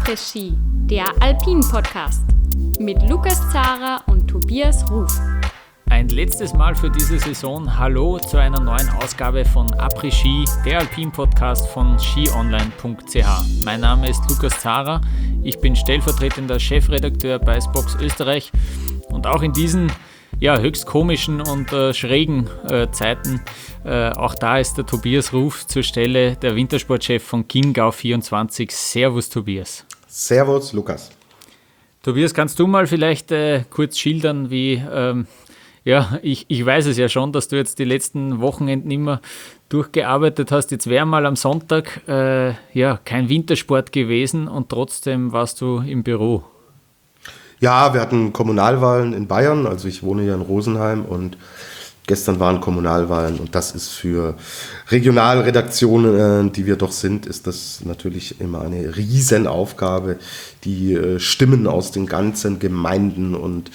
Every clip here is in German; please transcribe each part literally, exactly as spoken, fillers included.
Après-Ski, der Alpin-Podcast mit Lukas Zara und Tobias Ruf. Ein letztes Mal für diese Saison Hallo zu einer neuen Ausgabe von Après-Ski, der Alpin-Podcast von ski online punkt c h. Mein Name ist Lukas Zara, ich bin stellvertretender Chefredakteur bei Spox Österreich und auch in diesen ja, höchst komischen und äh, schrägen äh, Zeiten, äh, auch da ist der Tobias Ruf zur Stelle, der Wintersportchef von Chiemgau vierundzwanzig. Servus Tobias. Servus Lukas. Tobias, kannst du mal vielleicht äh, kurz schildern, wie, ähm, ja, ich, ich weiß es ja schon, dass du jetzt die letzten Wochenenden immer durchgearbeitet hast. Jetzt wäre mal am Sonntag äh, ja, kein Wintersport gewesen und trotzdem warst du im Büro. Ja, wir hatten Kommunalwahlen in Bayern, also ich wohne ja in Rosenheim und gestern waren Kommunalwahlen und das ist für Regionalredaktionen, die wir doch sind, ist das natürlich immer eine Riesenaufgabe, die Stimmen aus den ganzen Gemeinden und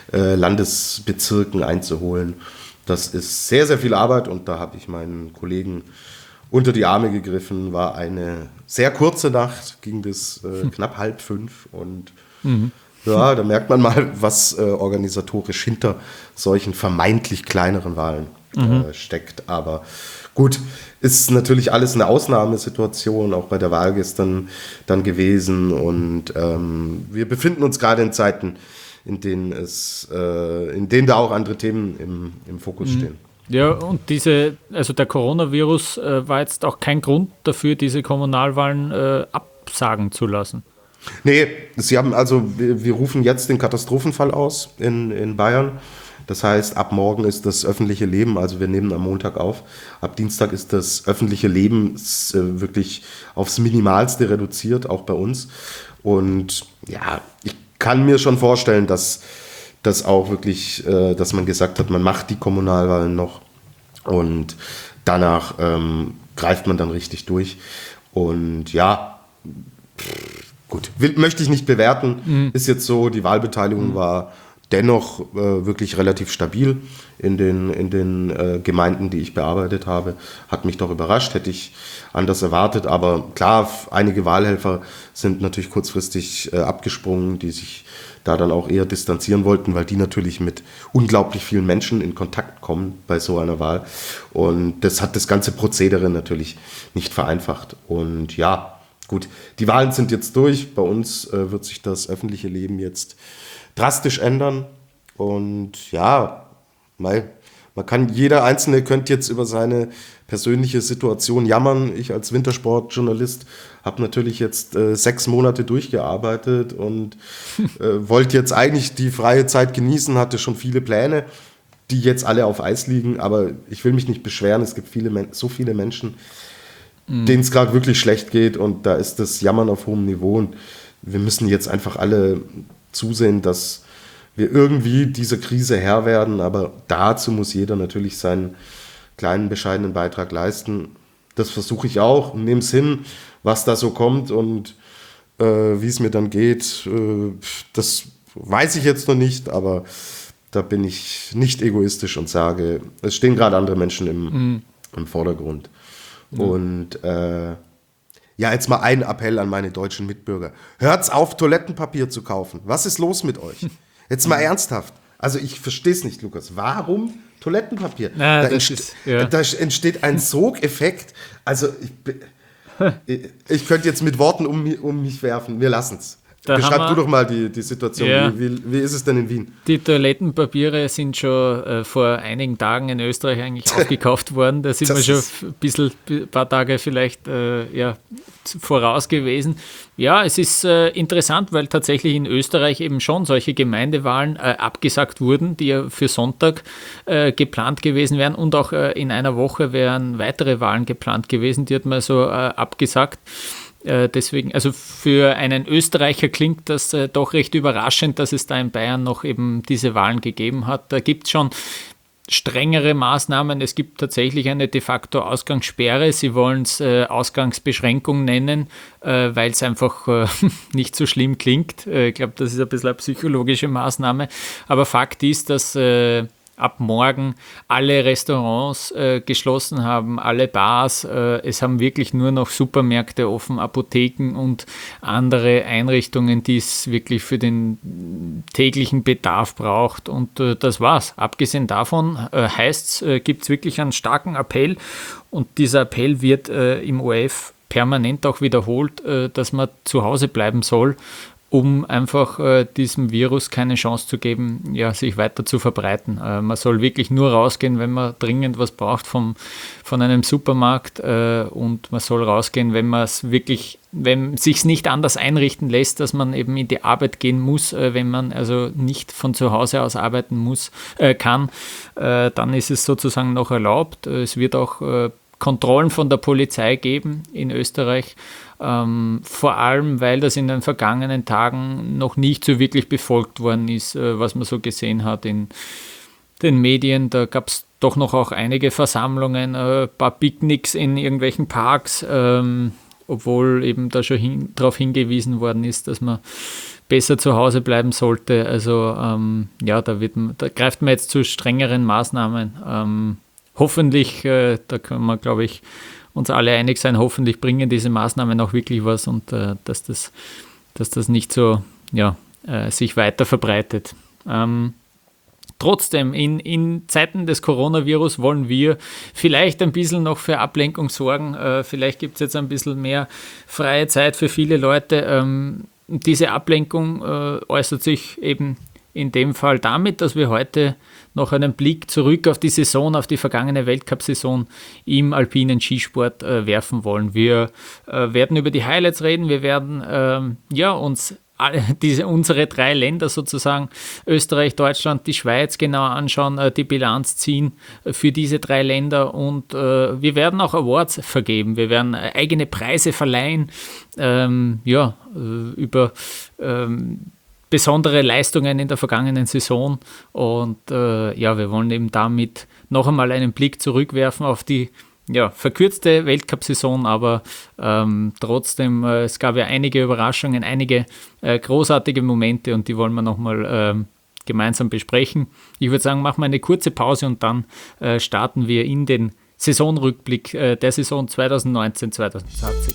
Landesbezirken einzuholen. Das ist sehr, sehr viel Arbeit und da habe ich meinen Kollegen unter die Arme gegriffen. War eine sehr kurze Nacht, ging bis äh, knapp halb fünf und mhm. Ja, da merkt man mal, was äh, organisatorisch hinter solchen vermeintlich kleineren Wahlen äh, mhm. steckt. Aber gut, ist natürlich alles eine Ausnahmesituation, auch bei der Wahl gestern dann gewesen. Und ähm, wir befinden uns gerade in Zeiten, in denen es, äh, in denen da auch andere Themen im, im Fokus mhm. stehen. Ja, und diese, also der Coronavirus äh, war jetzt auch kein Grund dafür, diese Kommunalwahlen äh, absagen zu lassen. Nee, sie haben also, wir, wir rufen jetzt den Katastrophenfall aus in, in Bayern. Das heißt, ab morgen ist das öffentliche Leben, also wir nehmen am Montag auf, ab Dienstag ist das öffentliche Leben äh, wirklich aufs Minimalste reduziert, auch bei uns. Und ja, ich kann mir schon vorstellen, dass das auch wirklich, äh, dass man gesagt hat, man macht die Kommunalwahlen noch und danach ähm, greift man dann richtig durch. Und ja, pff, gut, will, möchte ich nicht bewerten, mhm. ist jetzt so, die Wahlbeteiligung mhm. war dennoch äh, wirklich relativ stabil in den, in den äh, Gemeinden, die ich bearbeitet habe. Hat mich doch überrascht, hätte ich anders erwartet, aber klar, einige Wahlhelfer sind natürlich kurzfristig äh, abgesprungen, die sich da dann auch eher distanzieren wollten, weil die natürlich mit unglaublich vielen Menschen in Kontakt kommen bei so einer Wahl und das hat das ganze Prozedere natürlich nicht vereinfacht und ja, gut, die Wahlen sind jetzt durch. Bei uns äh, wird sich das öffentliche Leben jetzt drastisch ändern. Und ja, mei, man kann, jeder Einzelne könnte jetzt über seine persönliche Situation jammern. Ich als Wintersportjournalist habe natürlich jetzt äh, sechs Monate durchgearbeitet und äh, wollte jetzt eigentlich die freie Zeit genießen, hatte schon viele Pläne, die jetzt alle auf Eis liegen. Aber ich will mich nicht beschweren. Es gibt viele, so viele Menschen, denen es gerade wirklich schlecht geht und da ist das Jammern auf hohem Niveau und wir müssen jetzt einfach alle zusehen, dass wir irgendwie dieser Krise Herr werden, aber dazu muss jeder natürlich seinen kleinen, bescheidenen Beitrag leisten. Das versuche ich auch, nehme es hin, was da so kommt und äh, wie es mir dann geht, äh, das weiß ich jetzt noch nicht, aber da bin ich nicht egoistisch und sage, es stehen gerade andere Menschen im, mhm. im Vordergrund. Ja. Und äh, ja, jetzt mal ein Appell an meine deutschen Mitbürger. Hört's auf, Toilettenpapier zu kaufen. Was ist los mit euch? Jetzt mal ernsthaft. Also ich verstehe es nicht, Lukas. Warum Toilettenpapier? Na, da, das entsteht, ist, ja. da entsteht ein Sogeffekt. Also ich, ich könnte jetzt mit Worten um, um mich werfen. Wir lassen es. Beschreib du doch mal die, die Situation. Ja. Wie, wie, wie ist es denn in Wien? Die Toilettenpapiere sind schon äh, vor einigen Tagen in Österreich eigentlich aufgekauft worden. Da sind das wir schon ein bisschen, ein paar Tage vielleicht äh, ja, voraus gewesen. Ja, es ist äh, interessant, weil tatsächlich in Österreich eben schon solche Gemeindewahlen äh, abgesagt wurden, die ja für Sonntag äh, geplant gewesen wären und auch äh, in einer Woche wären weitere Wahlen geplant gewesen, die hat man so äh, abgesagt. Deswegen, also für einen Österreicher klingt das äh, doch recht überraschend, dass es da in Bayern noch eben diese Wahlen gegeben hat. Da gibt es schon strengere Maßnahmen. Es gibt tatsächlich eine de facto Ausgangssperre. Sie wollen es äh, Ausgangsbeschränkung nennen, äh, weil es einfach äh, nicht so schlimm klingt. Äh, ich glaube, das ist ein bisschen eine psychologische Maßnahme. Aber Fakt ist, dass äh, ab morgen alle Restaurants äh, geschlossen haben, alle Bars. Äh, es haben wirklich nur noch Supermärkte offen, Apotheken und andere Einrichtungen, die es wirklich für den täglichen Bedarf braucht. Und äh, das war's. Abgesehen davon äh, heißt es, äh, gibt es wirklich einen starken Appell. Und dieser Appell wird äh, im O R F permanent auch wiederholt, äh, dass man zu Hause bleiben soll, um einfach äh, diesem Virus keine Chance zu geben, ja, sich weiter zu verbreiten. Äh, man soll wirklich nur rausgehen, wenn man dringend was braucht vom, von einem Supermarkt äh, und man soll rausgehen, wenn man es wirklich, wenn sich's nicht anders einrichten lässt, dass man eben in die Arbeit gehen muss, äh, wenn man also nicht von zu Hause aus arbeiten muss, äh, kann, äh, dann ist es sozusagen noch erlaubt. Es wird auch äh, Kontrollen von der Polizei geben in Österreich, ähm, vor allem, weil das in den vergangenen Tagen noch nicht so wirklich befolgt worden ist, äh, was man so gesehen hat in den Medien. Da gab es doch noch auch einige Versammlungen, äh, ein paar Picknicks in irgendwelchen Parks, ähm, obwohl eben da schon hin, darauf hingewiesen worden ist, dass man besser zu Hause bleiben sollte. Also ähm, ja, da, wird, da greift man jetzt zu strengeren Maßnahmen. Ähm, Hoffentlich, äh, da können wir, glaube ich, uns alle einig sein, hoffentlich bringen diese Maßnahmen auch wirklich was und äh, dass, das, dass das nicht so ja, äh, sich weiter verbreitet. Ähm, trotzdem, in, in Zeiten des Coronavirus wollen wir vielleicht ein bisschen noch für Ablenkung sorgen. Äh, vielleicht gibt es jetzt ein bisschen mehr freie Zeit für viele Leute. Ähm, diese Ablenkung äh, äußert sich eben in dem Fall damit, dass wir heute noch einen Blick zurück auf die Saison, auf die vergangene Weltcup-Saison im alpinen Skisport äh, werfen wollen. Wir äh, werden über die Highlights reden, wir werden ähm, ja, uns alle, diese, unsere drei Länder sozusagen, Österreich, Deutschland, die Schweiz genau anschauen, äh, die Bilanz ziehen äh, für diese drei Länder und äh, wir werden auch Awards vergeben, wir werden äh, eigene Preise verleihen, ähm, ja, äh, über ähm, besondere Leistungen in der vergangenen Saison und äh, ja, wir wollen eben damit noch einmal einen Blick zurückwerfen auf die ja, verkürzte Weltcup-Saison, aber ähm, trotzdem, äh, es gab ja einige Überraschungen, einige äh, großartige Momente und die wollen wir nochmal äh, gemeinsam besprechen. Ich würde sagen, machen wir eine kurze Pause und dann äh, starten wir in den Saisonrückblick äh, der Saison zwanzig neunzehn zwanzig zwanzig.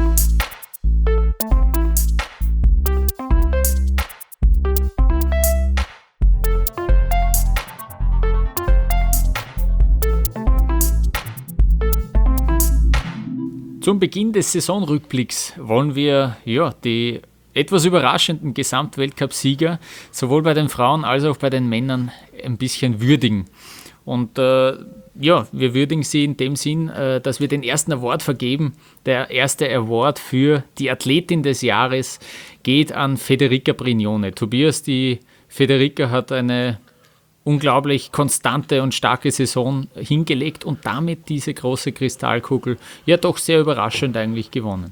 Zum Beginn des Saisonrückblicks wollen wir ja, die etwas überraschenden Gesamtweltcup-Sieger sowohl bei den Frauen als auch bei den Männern ein bisschen würdigen. Und äh, ja, wir würdigen sie in dem Sinn, äh, dass wir den ersten Award vergeben. Der erste Award für die Athletin des Jahres geht an Federica Brignone. Tobias, die Federica hat eine unglaublich konstante und starke Saison hingelegt und damit diese große Kristallkugel ja doch sehr überraschend eigentlich gewonnen.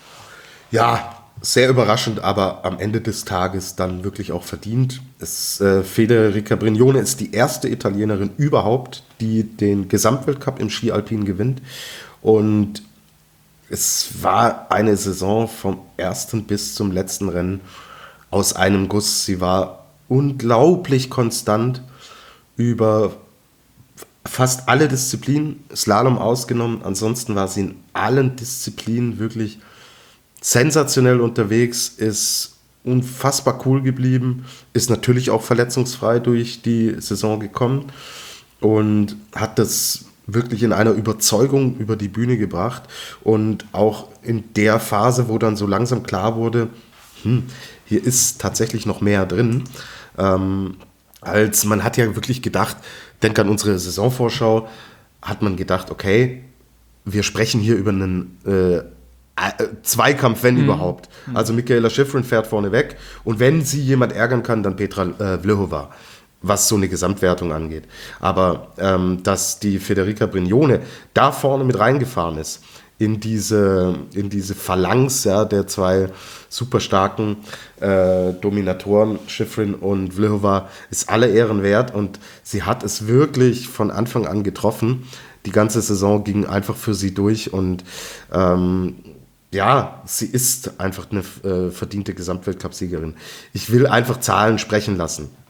Ja, sehr überraschend, aber am Ende des Tages dann wirklich auch verdient. Es, äh, Federica Brignone ist die erste Italienerin überhaupt, die den Gesamtweltcup im Ski Alpin gewinnt und es war eine Saison vom ersten bis zum letzten Rennen aus einem Guss. Sie war unglaublich konstant über fast alle Disziplinen, Slalom ausgenommen. Ansonsten war sie in allen Disziplinen wirklich sensationell unterwegs, ist unfassbar cool geblieben, ist natürlich auch verletzungsfrei durch die Saison gekommen und hat das wirklich in einer Überzeugung über die Bühne gebracht. Und auch in der Phase, wo dann so langsam klar wurde, hm, hier ist tatsächlich noch mehr drin, ähm, als man hat ja wirklich gedacht, denk an unsere Saisonvorschau, hat man gedacht, okay, wir sprechen hier über einen äh, Zweikampf, wenn mhm. überhaupt. Also Mikaela Shiffrin fährt vorne weg und wenn sie jemand ärgern kann, dann Petra äh, Vlhova, was so eine Gesamtwertung angeht. Aber ähm, dass die Federica Brignone da vorne mit reingefahren ist, in diese, in diese Phalanx ja, der zwei super starken äh, Dominatoren, Shiffrin und Vlhova, ist alle Ehren wert und sie hat es wirklich von Anfang an getroffen. Die ganze Saison ging einfach für sie durch und ähm, ja, sie ist einfach eine äh, verdiente Gesamtweltcup-Siegerin. Ich will einfach Zahlen sprechen lassen.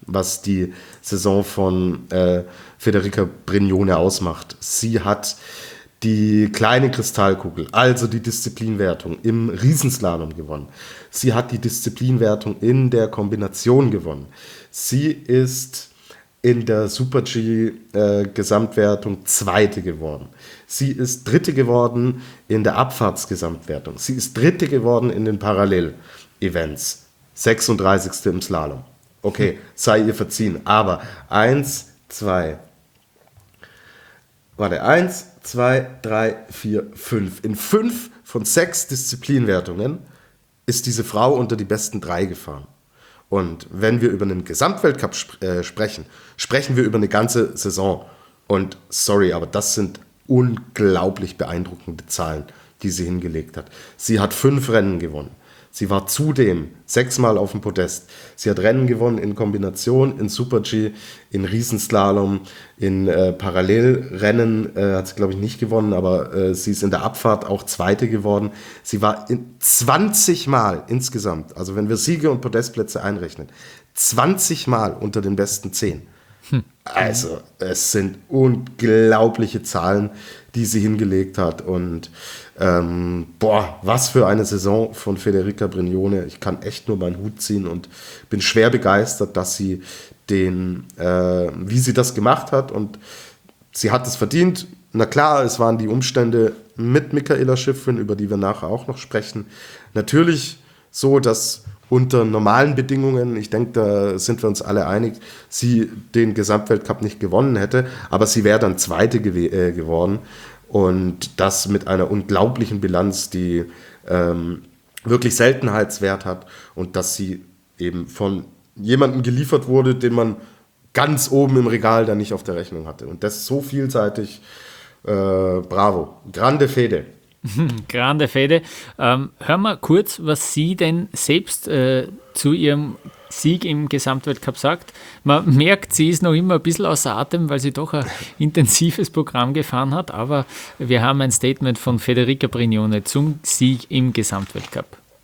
was die Saison von äh, Federica Brignone ausmacht. Sie hat die kleine Kristallkugel, also die Disziplinwertung im Riesenslalom gewonnen. Sie hat die Disziplinwertung in der Kombination gewonnen. Sie ist in der Super-G-Gesamtwertung äh, Zweite geworden. Sie ist Dritte geworden in der Abfahrtsgesamtwertung. Sie ist Dritte geworden in den Parallel-Events. sechsunddreißigste im Slalom. Okay, sei ihr verziehen. Aber eins, zwei, warte, eins, zwei, drei, vier, fünf. In fünf von sechs Disziplinwertungen ist diese Frau unter die besten drei gefahren. Und wenn wir über einen Gesamtweltcup sp- äh, sprechen, sprechen wir über eine ganze Saison. Und sorry, aber das sind unglaublich beeindruckende Zahlen, die sie hingelegt hat. Sie hat fünf Rennen gewonnen. Sie war zudem sechsmal auf dem Podest. Sie hat Rennen gewonnen in Kombination, in Super-G, in Riesenslalom, in äh, Parallelrennen äh, hat sie, glaube ich, nicht gewonnen, aber äh, sie ist in der Abfahrt auch Zweite geworden. Sie war in zwanzig Mal insgesamt, also wenn wir Siege und Podestplätze einrechnen, zwanzig Mal unter den besten zehn. Hm. Also es sind unglaubliche Zahlen, die sie hingelegt hat. Und ähm, boah, was für eine Saison von Federica Brignone. Ich kann echt nur meinen Hut ziehen und bin schwer begeistert, dass sie den, äh, wie sie das gemacht hat. Und sie hat es verdient. Na klar, es waren die Umstände mit Mikaela Shiffrin, über die wir nachher auch noch sprechen. Natürlich so, dass unter normalen Bedingungen, ich denke, da sind wir uns alle einig, sie den Gesamtweltcup nicht gewonnen hätte, aber sie wäre dann Zweite gew- äh, geworden und das mit einer unglaublichen Bilanz, die ähm, wirklich Seltenheitswert hat und dass sie eben von jemandem geliefert wurde, den man ganz oben im Regal dann nicht auf der Rechnung hatte. Und das so vielseitig, äh, bravo, grande Fede. Grande Fede. Ähm, hören wir kurz, was sie denn selbst äh, zu ihrem Sieg im Gesamtweltcup sagt. Man merkt, sie ist noch immer ein bisschen außer Atem, weil sie doch ein intensives Programm gefahren hat, aber wir haben ein Statement von Federica Brignone zum Sieg im Gesamtweltcup.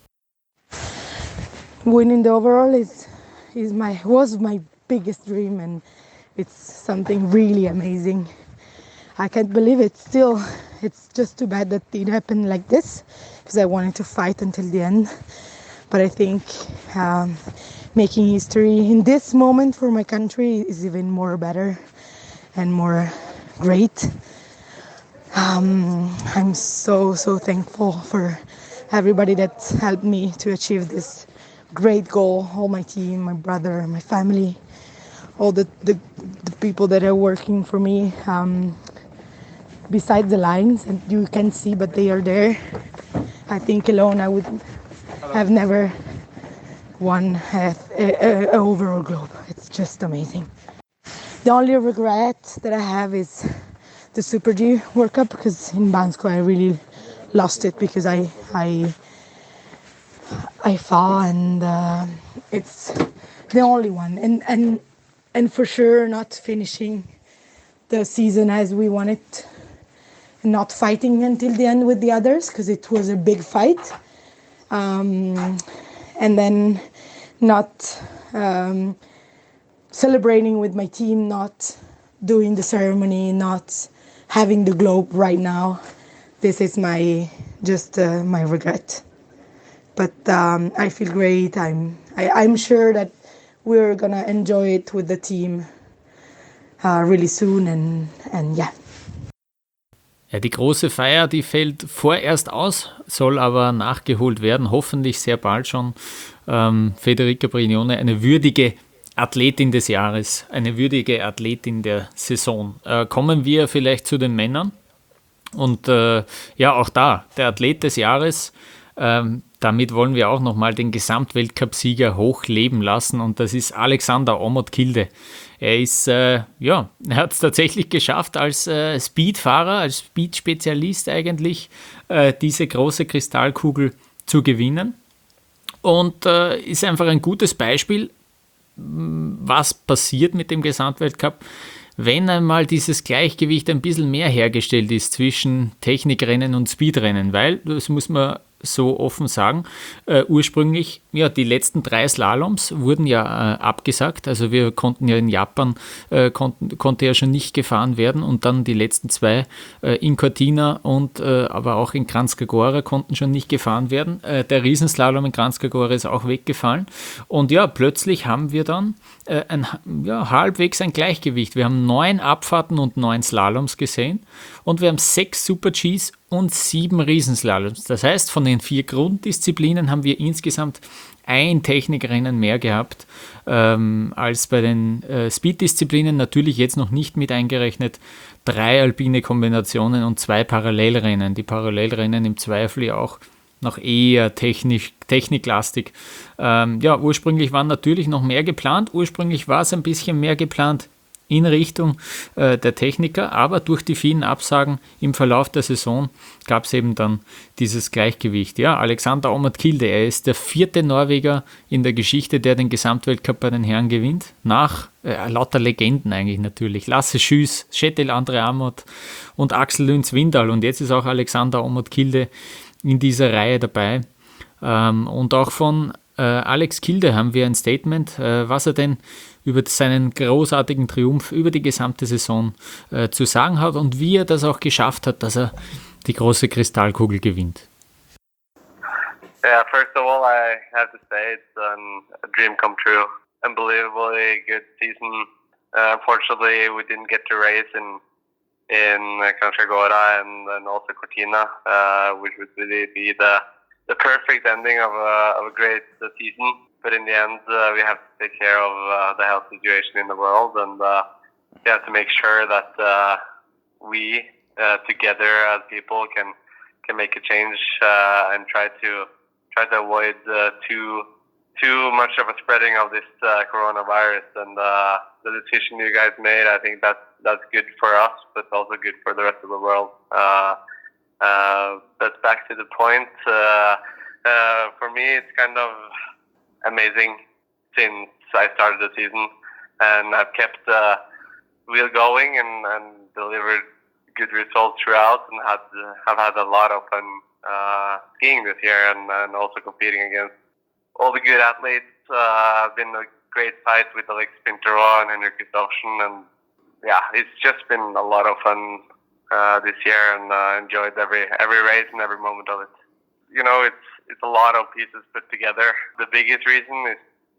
Winning the overall is, is my, was my biggest dream and it's something really amazing. I can't believe it still. It's just too bad that it happened like this because I wanted to fight until the end. But I think um, making history in this moment for my country is even more better and more great. Um, I'm so, so thankful for everybody that helped me to achieve this great goal. All my team, my brother, my family, all the, the, the people that are working for me. Um, Besides the lines, and you can see, but they are there. I think alone I would have never won a, a, a overall globe. It's just amazing. The only regret that I have is the Super G World Cup because in Bansko I really lost it because I I I fell and uh, it's the only one, and and and for sure not finishing the season as we wanted. Not fighting until the end with the others because it was a big fight, um, and then not um, celebrating with my team, not doing the ceremony, not having the globe right now. This is my just uh, my regret. But um, I feel great. I'm I, I'm sure that we're gonna enjoy it with the team uh, really soon, and and yeah. Ja, die große Feier, die fällt vorerst aus, soll aber nachgeholt werden, hoffentlich sehr bald schon. Ähm, Federica Brignone, eine würdige Athletin des Jahres, eine würdige Athletin der Saison. Äh, kommen wir vielleicht zu den Männern. Und äh, ja, auch da, der Athlet des Jahres, ähm, damit wollen wir auch nochmal den Gesamtweltcup-Sieger hochleben lassen und das ist Alexander Omot-Kilde. Er ist, äh, ja, er hat es tatsächlich geschafft, als äh, Speedfahrer, als Speed-Spezialist eigentlich, äh, diese große Kristallkugel zu gewinnen und äh, ist einfach ein gutes Beispiel, was passiert mit dem Gesamtweltcup, wenn einmal dieses Gleichgewicht ein bisschen mehr hergestellt ist zwischen Technikrennen und Speedrennen, weil, das muss man so offen sagen. Äh, ursprünglich, ja, die letzten drei Slaloms wurden ja äh, abgesagt. Also wir konnten ja in Japan, äh, konnten, konnte ja schon nicht gefahren werden und dann die letzten zwei äh, in Cortina und äh, aber auch in Kranjska Gora konnten schon nicht gefahren werden. Äh, der Riesenslalom in Kranjska Gora ist auch weggefallen. Und ja, plötzlich haben wir dann äh, ein, ja, halbwegs ein Gleichgewicht. Wir haben neun Abfahrten und neun Slaloms gesehen und wir haben sechs Super-Gs und sieben Riesenslaloms. Das heißt, von den vier Grunddisziplinen haben wir insgesamt ein Technikrennen mehr gehabt ähm, als bei den äh, Speed-Disziplinen. Natürlich jetzt noch nicht mit eingerechnet drei alpine Kombinationen und zwei Parallelrennen. Die Parallelrennen im Zweifel ja auch noch eher technisch, techniklastig. Ähm, ja, ursprünglich waren natürlich noch mehr geplant. Ursprünglich war es ein bisschen mehr geplant in Richtung äh, der Techniker, aber durch die vielen Absagen im Verlauf der Saison gab es eben dann dieses Gleichgewicht. Ja, Alexander Aamodt Kilde, er ist der vierte Norweger in der Geschichte, der den Gesamtweltcup bei den Herren gewinnt, nach äh, lauter Legenden eigentlich natürlich, Lasse Schüss, Kjetil André Aamodt und Axel Lund Svindal, und jetzt ist auch Alexander Aamodt Kilde in dieser Reihe dabei. Ähm, und auch von äh, Alex Kilde haben wir ein Statement, äh, was er denn über seinen großartigen Triumph über die gesamte Saison äh, zu sagen hat und wie er das auch geschafft hat, dass er die große Kristallkugel gewinnt. Yeah, first of all, I have to say it's um, a dream come true. Unbelievably good season. Uh, unfortunately, we didn't get to race in in uh, Kranjska Gora and, and also Cortina, uh, which would really be the the perfect ending of a, of a great uh, season. But in the end, uh, we have to take care of uh, the health situation in the world, and uh, we have to make sure that uh, we uh, together as people can can make a change uh, and try to try to avoid uh, too too much of a spreading of this uh, coronavirus. And uh, the decision you guys made, I think that's that's good for us, but also good for the rest of the world. Uh, uh, but back to the point, uh, uh, for me, it's kind of amazing since I started the season, and I've kept the uh, wheel going and, and delivered good results throughout, and had have had a lot of fun uh, skiing this year, and, and also competing against all the good athletes. Uh, I've been a great fight with Alex Pinteroa and Henrik Kristoffersen, and yeah, it's just been a lot of fun uh, this year, and uh, enjoyed every every race and every moment of it. You know, it's it's a lot of pieces put together. The biggest reason is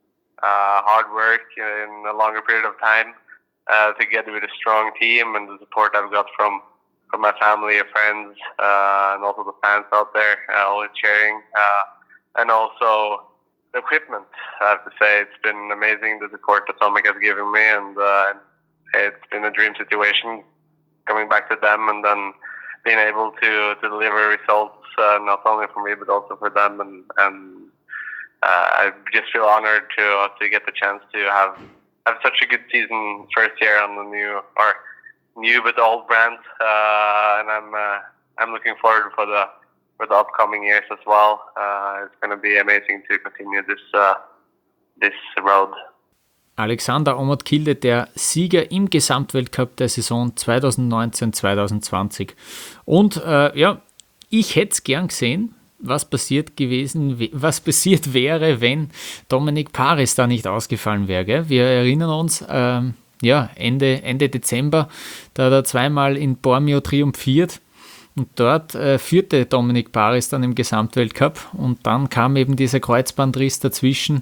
uh, hard work in a longer period of time, uh, together with a strong team and the support I've got from, from my family and friends, uh, and also the fans out there, uh, always cheering, uh, and also the equipment. I have to say, it's been amazing the support that Atomic has given me, and uh, it's been a dream situation coming back to them and then being able to, to deliver results, uh, not only for me but also for them, and, and uh, I just feel honored to uh, to get the chance to have have such a good season first year on the new or new but old brand, uh, and I'm uh, I'm looking forward for the for the upcoming years as well. Uh, it's going to be amazing to continue this uh, this road. Alexander Aamodt Kilde, der Sieger im Gesamtweltcup der Saison zwanzig neunzehn zwanzig zwanzig. Und äh, ja, ich hätte es gern gesehen, was passiert gewesen, was passiert wäre, wenn Dominic Paris da nicht ausgefallen wäre. Gell? Wir erinnern uns, ähm, ja, Ende, Ende Dezember, da hat er zweimal in Bormio triumphiert. Und dort äh, führte Dominic Paris dann im Gesamtweltcup, und dann kam eben dieser Kreuzbandriss dazwischen.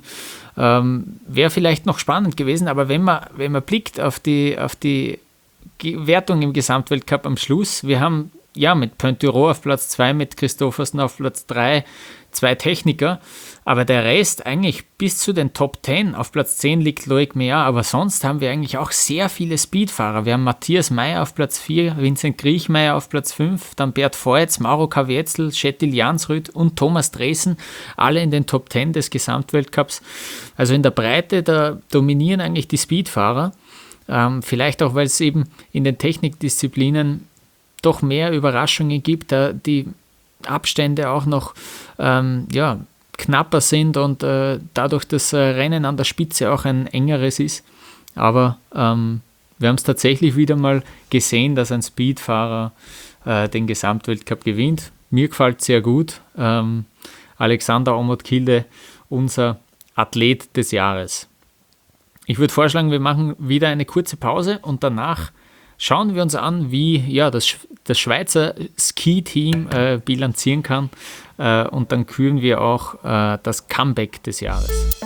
Ähm, wäre vielleicht noch spannend gewesen, aber wenn man, wenn man blickt auf die, auf die Wertung im Gesamtweltcup am Schluss, wir haben ja mit Pointureau auf Platz zwei, mit Kristoffersen auf Platz drei, zwei Techniker, aber der Rest eigentlich bis zu den Top zehn, auf Platz zehn liegt Loic Meillard, aber sonst haben wir eigentlich auch sehr viele Speedfahrer. Wir haben Matthias Meyer auf Platz vier, Vincent Kriechmeier auf Platz fünf, dann Bert Voits, Mauro Kavietzel, Kjetil Jansrud und Thomas Dresen, alle in den Top zehn des Gesamtweltcups. Also in der Breite, da dominieren eigentlich die Speedfahrer, ähm, vielleicht auch, weil es eben in den Technikdisziplinen doch mehr Überraschungen gibt, da die Abstände auch noch ähm, ja, knapper sind und äh, dadurch das äh, Rennen an der Spitze auch ein engeres ist. Aber ähm, wir haben es tatsächlich wieder mal gesehen, dass ein Speedfahrer äh, den Gesamtweltcup gewinnt. mir gefällt es sehr gut. Ähm, Alexander Aamodt-Kilde, unser Athlet des Jahres. Ich würde vorschlagen, wir machen wieder eine kurze Pause und danach schauen wir uns an, wie ja, das, das Schweizer Ski-Team äh, bilanzieren kann äh, und dann küren wir auch äh, das Comeback des Jahres.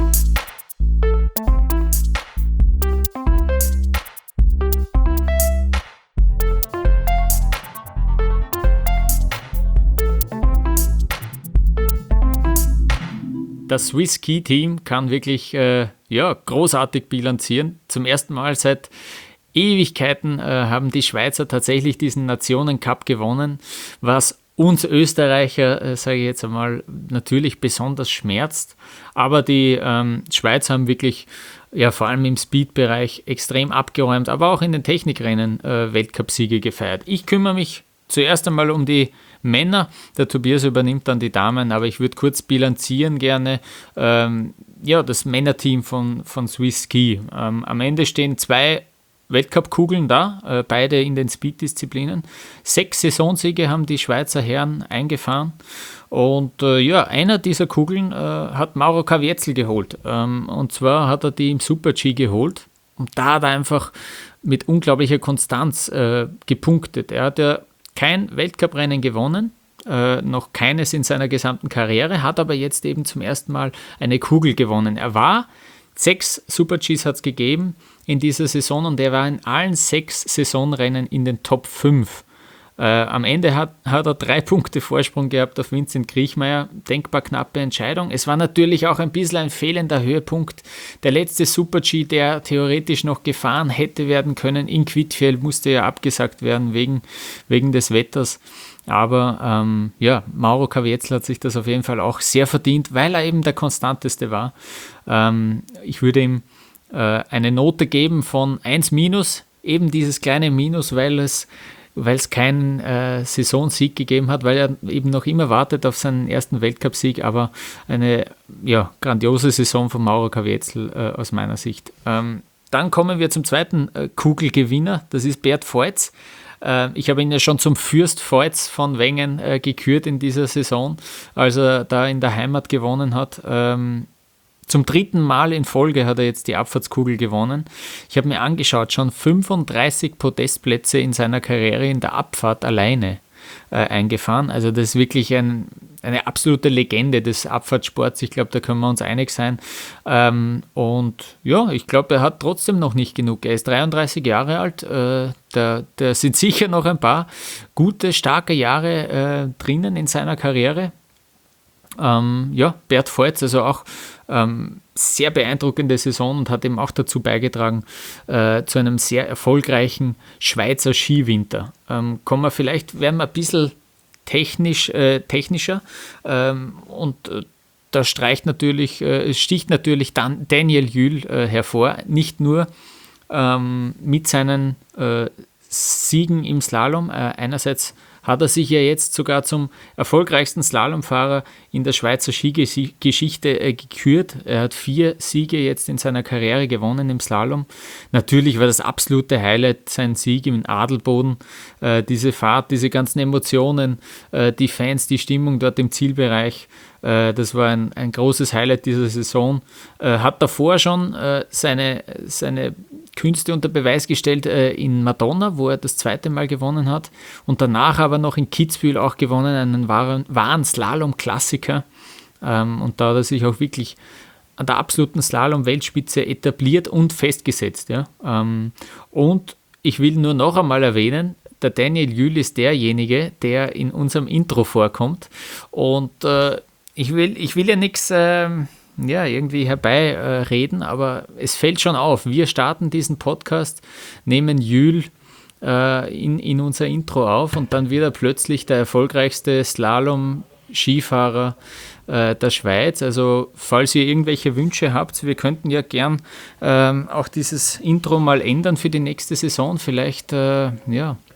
Das Swiss Ski Team kann wirklich äh, ja, großartig bilanzieren. Zum ersten Mal seit Ewigkeiten äh, haben die Schweizer tatsächlich diesen Nationencup gewonnen, was uns Österreicher, äh, sage ich jetzt einmal, natürlich besonders schmerzt. Aber die ähm, Schweizer haben wirklich, ja, vor allem im Speed-Bereich extrem abgeräumt, aber auch in den Technikrennen äh, Weltcupsiege gefeiert. Ich kümmere mich zuerst einmal um die Männer, der Tobias übernimmt dann die Damen, aber ich würde kurz bilanzieren gerne. Ähm, ja, das Männerteam von, von Swiss Ski. Ähm, am Ende stehen zwei Weltcup-Kugeln da, äh, beide in den Speed-Disziplinen. Sechs Saisonsiege haben die Schweizer Herren eingefahren und äh, ja, einer dieser Kugeln äh, hat Mauro Kavietzel geholt. Ähm, und zwar hat er die im Super-G geholt und da hat er einfach mit unglaublicher Konstanz äh, gepunktet. Er hat ja kein Weltcuprennen gewonnen, äh, noch keines in seiner gesamten Karriere, hat aber jetzt eben zum ersten Mal eine Kugel gewonnen. Er war, sechs Super-Gs hat es gegeben in dieser Saison und er war in allen sechs Saisonrennen in den Top fünf. Äh, am Ende hat, hat er drei Punkte Vorsprung gehabt auf Vincent Kriechmeier, denkbar knappe Entscheidung. Es war natürlich auch ein bisschen ein fehlender Höhepunkt. Der letzte Super-G, der theoretisch noch gefahren hätte werden können in Kvitfjell, musste ja abgesagt werden wegen, wegen des Wetters. Aber ähm, ja, Mauro Kavietzel hat sich das auf jeden Fall auch sehr verdient, weil er eben der konstanteste war. Ähm, ich würde ihm äh, eine Note geben von eins minus, eben dieses kleine Minus, weil es weil es keinen äh, Saisonsieg gegeben hat, weil er eben noch immer wartet auf seinen ersten Weltcupsieg, aber eine ja, grandiose Saison von Mauro Kavietzel äh, aus meiner Sicht. Ähm, dann kommen wir zum zweiten äh, Kugelgewinner, das ist Bert Voits. Äh, ich habe ihn ja schon zum Fürst Voits von Wengen äh, gekürt in dieser Saison, als er da in der Heimat gewonnen hat. Ähm, Zum dritten Mal in Folge hat er jetzt die Abfahrtskugel gewonnen. Ich habe mir angeschaut, schon fünfunddreißig Podestplätze in seiner Karriere in der Abfahrt alleine äh, eingefahren. Also das ist wirklich ein, eine absolute Legende des Abfahrtsports. Ich glaube, da können wir uns einig sein. Ähm, und ja, ich glaube, er hat trotzdem noch nicht genug. Er ist dreiunddreißig Jahre alt. Äh, da, da sind sicher noch ein paar gute, starke Jahre äh, drinnen in seiner Karriere. Ähm, ja, Bert Voits, also auch ähm, sehr beeindruckende Saison und hat eben auch dazu beigetragen äh, zu einem sehr erfolgreichen Schweizer Skiwinter. Ähm, kommen wir vielleicht, werden wir ein bisschen technisch, äh, technischer ähm, und äh, da streicht natürlich, äh, sticht natürlich dann Daniel Jühl äh, hervor, nicht nur ähm, mit seinen äh, Siegen im Slalom, äh, einerseits hat er sich ja jetzt sogar zum erfolgreichsten Slalomfahrer in der Schweizer Skigeschichte äh, gekürt. Er hat vier Siege jetzt in seiner Karriere gewonnen im Slalom. Natürlich war das absolute Highlight sein Sieg im Adelboden. Äh, diese Fahrt, diese ganzen Emotionen, äh, die Fans, die Stimmung dort im Zielbereich. Äh, das war ein, ein großes Highlight dieser Saison. Äh, hat davor schon äh, seine, seine Künste unter Beweis gestellt äh, in Madonna, wo er das zweite Mal gewonnen hat und danach aber noch in Kitzbühel auch gewonnen, einen wahren, wahren Slalom-Klassiker. Ähm, und da hat er sich auch wirklich an der absoluten Slalom-Weltspitze etabliert und festgesetzt. Ja? Ähm, und ich will nur noch einmal erwähnen, der Daniel Jühl ist derjenige, der in unserem Intro vorkommt und äh, ich will, ich will ja nichts äh, ja, irgendwie herbeireden, äh, aber es fällt schon auf. Wir starten diesen Podcast, nehmen Jühl äh, in, in unser Intro auf und dann wird er plötzlich der erfolgreichste Slalom-Skifahrer äh, der Schweiz. Also falls ihr irgendwelche Wünsche habt, wir könnten ja gern ähm, auch dieses Intro mal ändern für die nächste Saison. Vielleicht, äh, ja,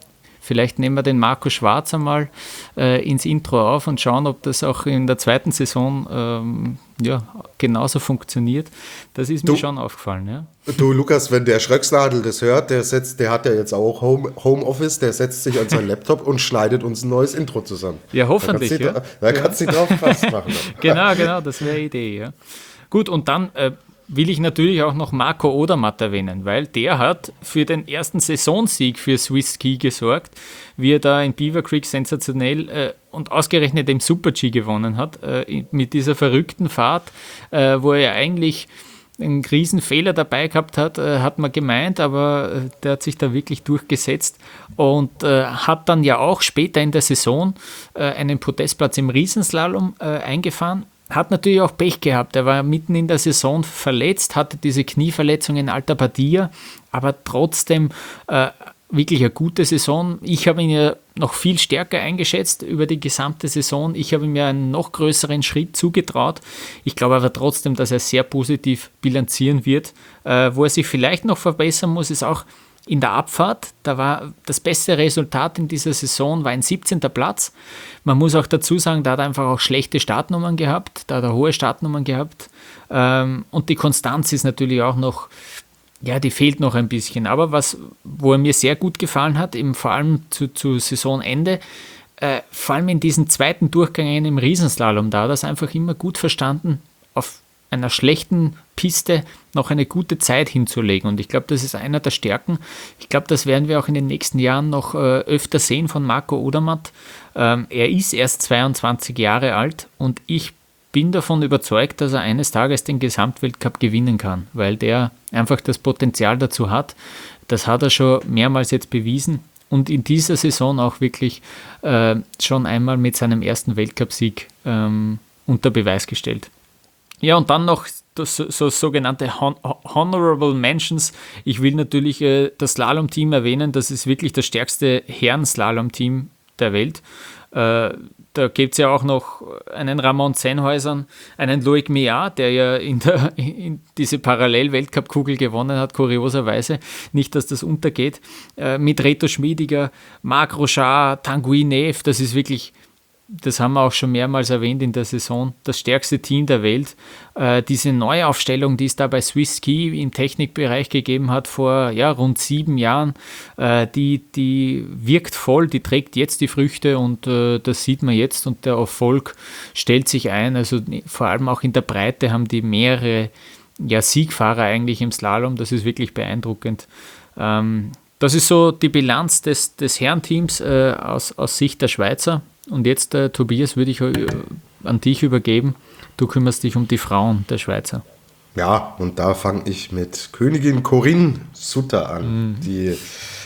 Vielleicht nehmen wir den Marco Schwarz einmal äh, ins Intro auf und schauen, ob das auch in der zweiten Saison ähm, ja, genauso funktioniert. Das ist mir du, schon aufgefallen. Ja. Du, Lukas, wenn der Schröcksnadel das hört, der, setzt, der hat ja jetzt auch Home, Homeoffice, der setzt sich an seinen Laptop und schneidet uns ein neues Intro zusammen. Ja, hoffentlich. Da kannst du ja. kannst du drauf fast machen. Genau, genau, das wäre eine Idee. Ja. Gut, und dann äh, will ich natürlich auch noch Marco Odermatt erwähnen, weil der hat für den ersten Saisonsieg für Swiss Ski gesorgt, wie er da in Beaver Creek sensationell äh, und ausgerechnet im Super-G gewonnen hat, äh, mit dieser verrückten Fahrt, äh, wo er ja eigentlich einen Riesenfehler dabei gehabt hat, äh, hat man gemeint, aber äh, der hat sich da wirklich durchgesetzt und äh, hat dann ja auch später in der Saison äh, einen Podestplatz im Riesenslalom äh, eingefahren. Hat natürlich auch Pech gehabt, er war mitten in der Saison verletzt, hatte diese Knieverletzung in Alta Badia, aber trotzdem äh, wirklich eine gute Saison. Ich habe ihn ja noch viel stärker eingeschätzt über die gesamte Saison. Ich habe ihm ja einen noch größeren Schritt zugetraut. Ich glaube aber trotzdem, dass er sehr positiv bilanzieren wird. Äh, wo er sich vielleicht noch verbessern muss, ist auch in der Abfahrt. Da war das beste Resultat in dieser Saison war ein siebzehnter Platz. Man muss auch dazu sagen, da hat er einfach auch schlechte Startnummern gehabt, da hat er hohe Startnummern gehabt. Ähm, und die Konstanz ist natürlich auch noch, ja, die fehlt noch ein bisschen. Aber was, wo er mir sehr gut gefallen hat, eben vor allem zu, zu Saisonende, äh, vor allem in diesen zweiten Durchgängen im Riesenslalom, da hat er es einfach immer gut verstanden, auf einer schlechten Piste noch eine gute Zeit hinzulegen. Und ich glaube, das ist einer der Stärken. Ich glaube, das werden wir auch in den nächsten Jahren noch äh, öfter sehen von Marco Odermatt. Ähm, er ist erst zweiundzwanzig Jahre alt und ich bin davon überzeugt, dass er eines Tages den Gesamtweltcup gewinnen kann, weil der einfach das Potenzial dazu hat. Das hat er schon mehrmals jetzt bewiesen und in dieser Saison auch wirklich äh, schon einmal mit seinem ersten Weltcupsieg ähm, unter Beweis gestellt. Ja, und dann noch das, so sogenannte Hon- Honorable Mentions. Ich will natürlich äh, das Slalom-Team erwähnen. Das ist wirklich das stärkste Herren-Slalom-Team der Welt. Äh, da gibt es ja auch noch einen Ramon Sennhäusern, einen Loic Meillard, der ja in, der, in diese Parallel-Weltcup-Kugel gewonnen hat, kurioserweise. Nicht, dass das untergeht. Äh, mit Reto Schmiediger, Marc Rochard, Tanguy Neff, das ist wirklich... Das haben wir auch schon mehrmals erwähnt in der Saison, das stärkste Team der Welt. Äh, diese Neuaufstellung, die es da bei Swiss Ski im Technikbereich gegeben hat vor ja, rund sieben Jahren, äh, die, die wirkt voll, die trägt jetzt die Früchte und äh, das sieht man jetzt und der Erfolg stellt sich ein. Also vor allem auch in der Breite haben die mehrere ja, Siegfahrer eigentlich im Slalom, das ist wirklich beeindruckend. Ähm, das ist so die Bilanz des, des Herrenteams äh, aus, aus Sicht der Schweizer. Und jetzt, äh, Tobias, würde ich äh, an dich übergeben. Du kümmerst dich um die Frauen der Schweizer. Ja, und da fange ich mit Königin Corinne Sutter an, mhm. die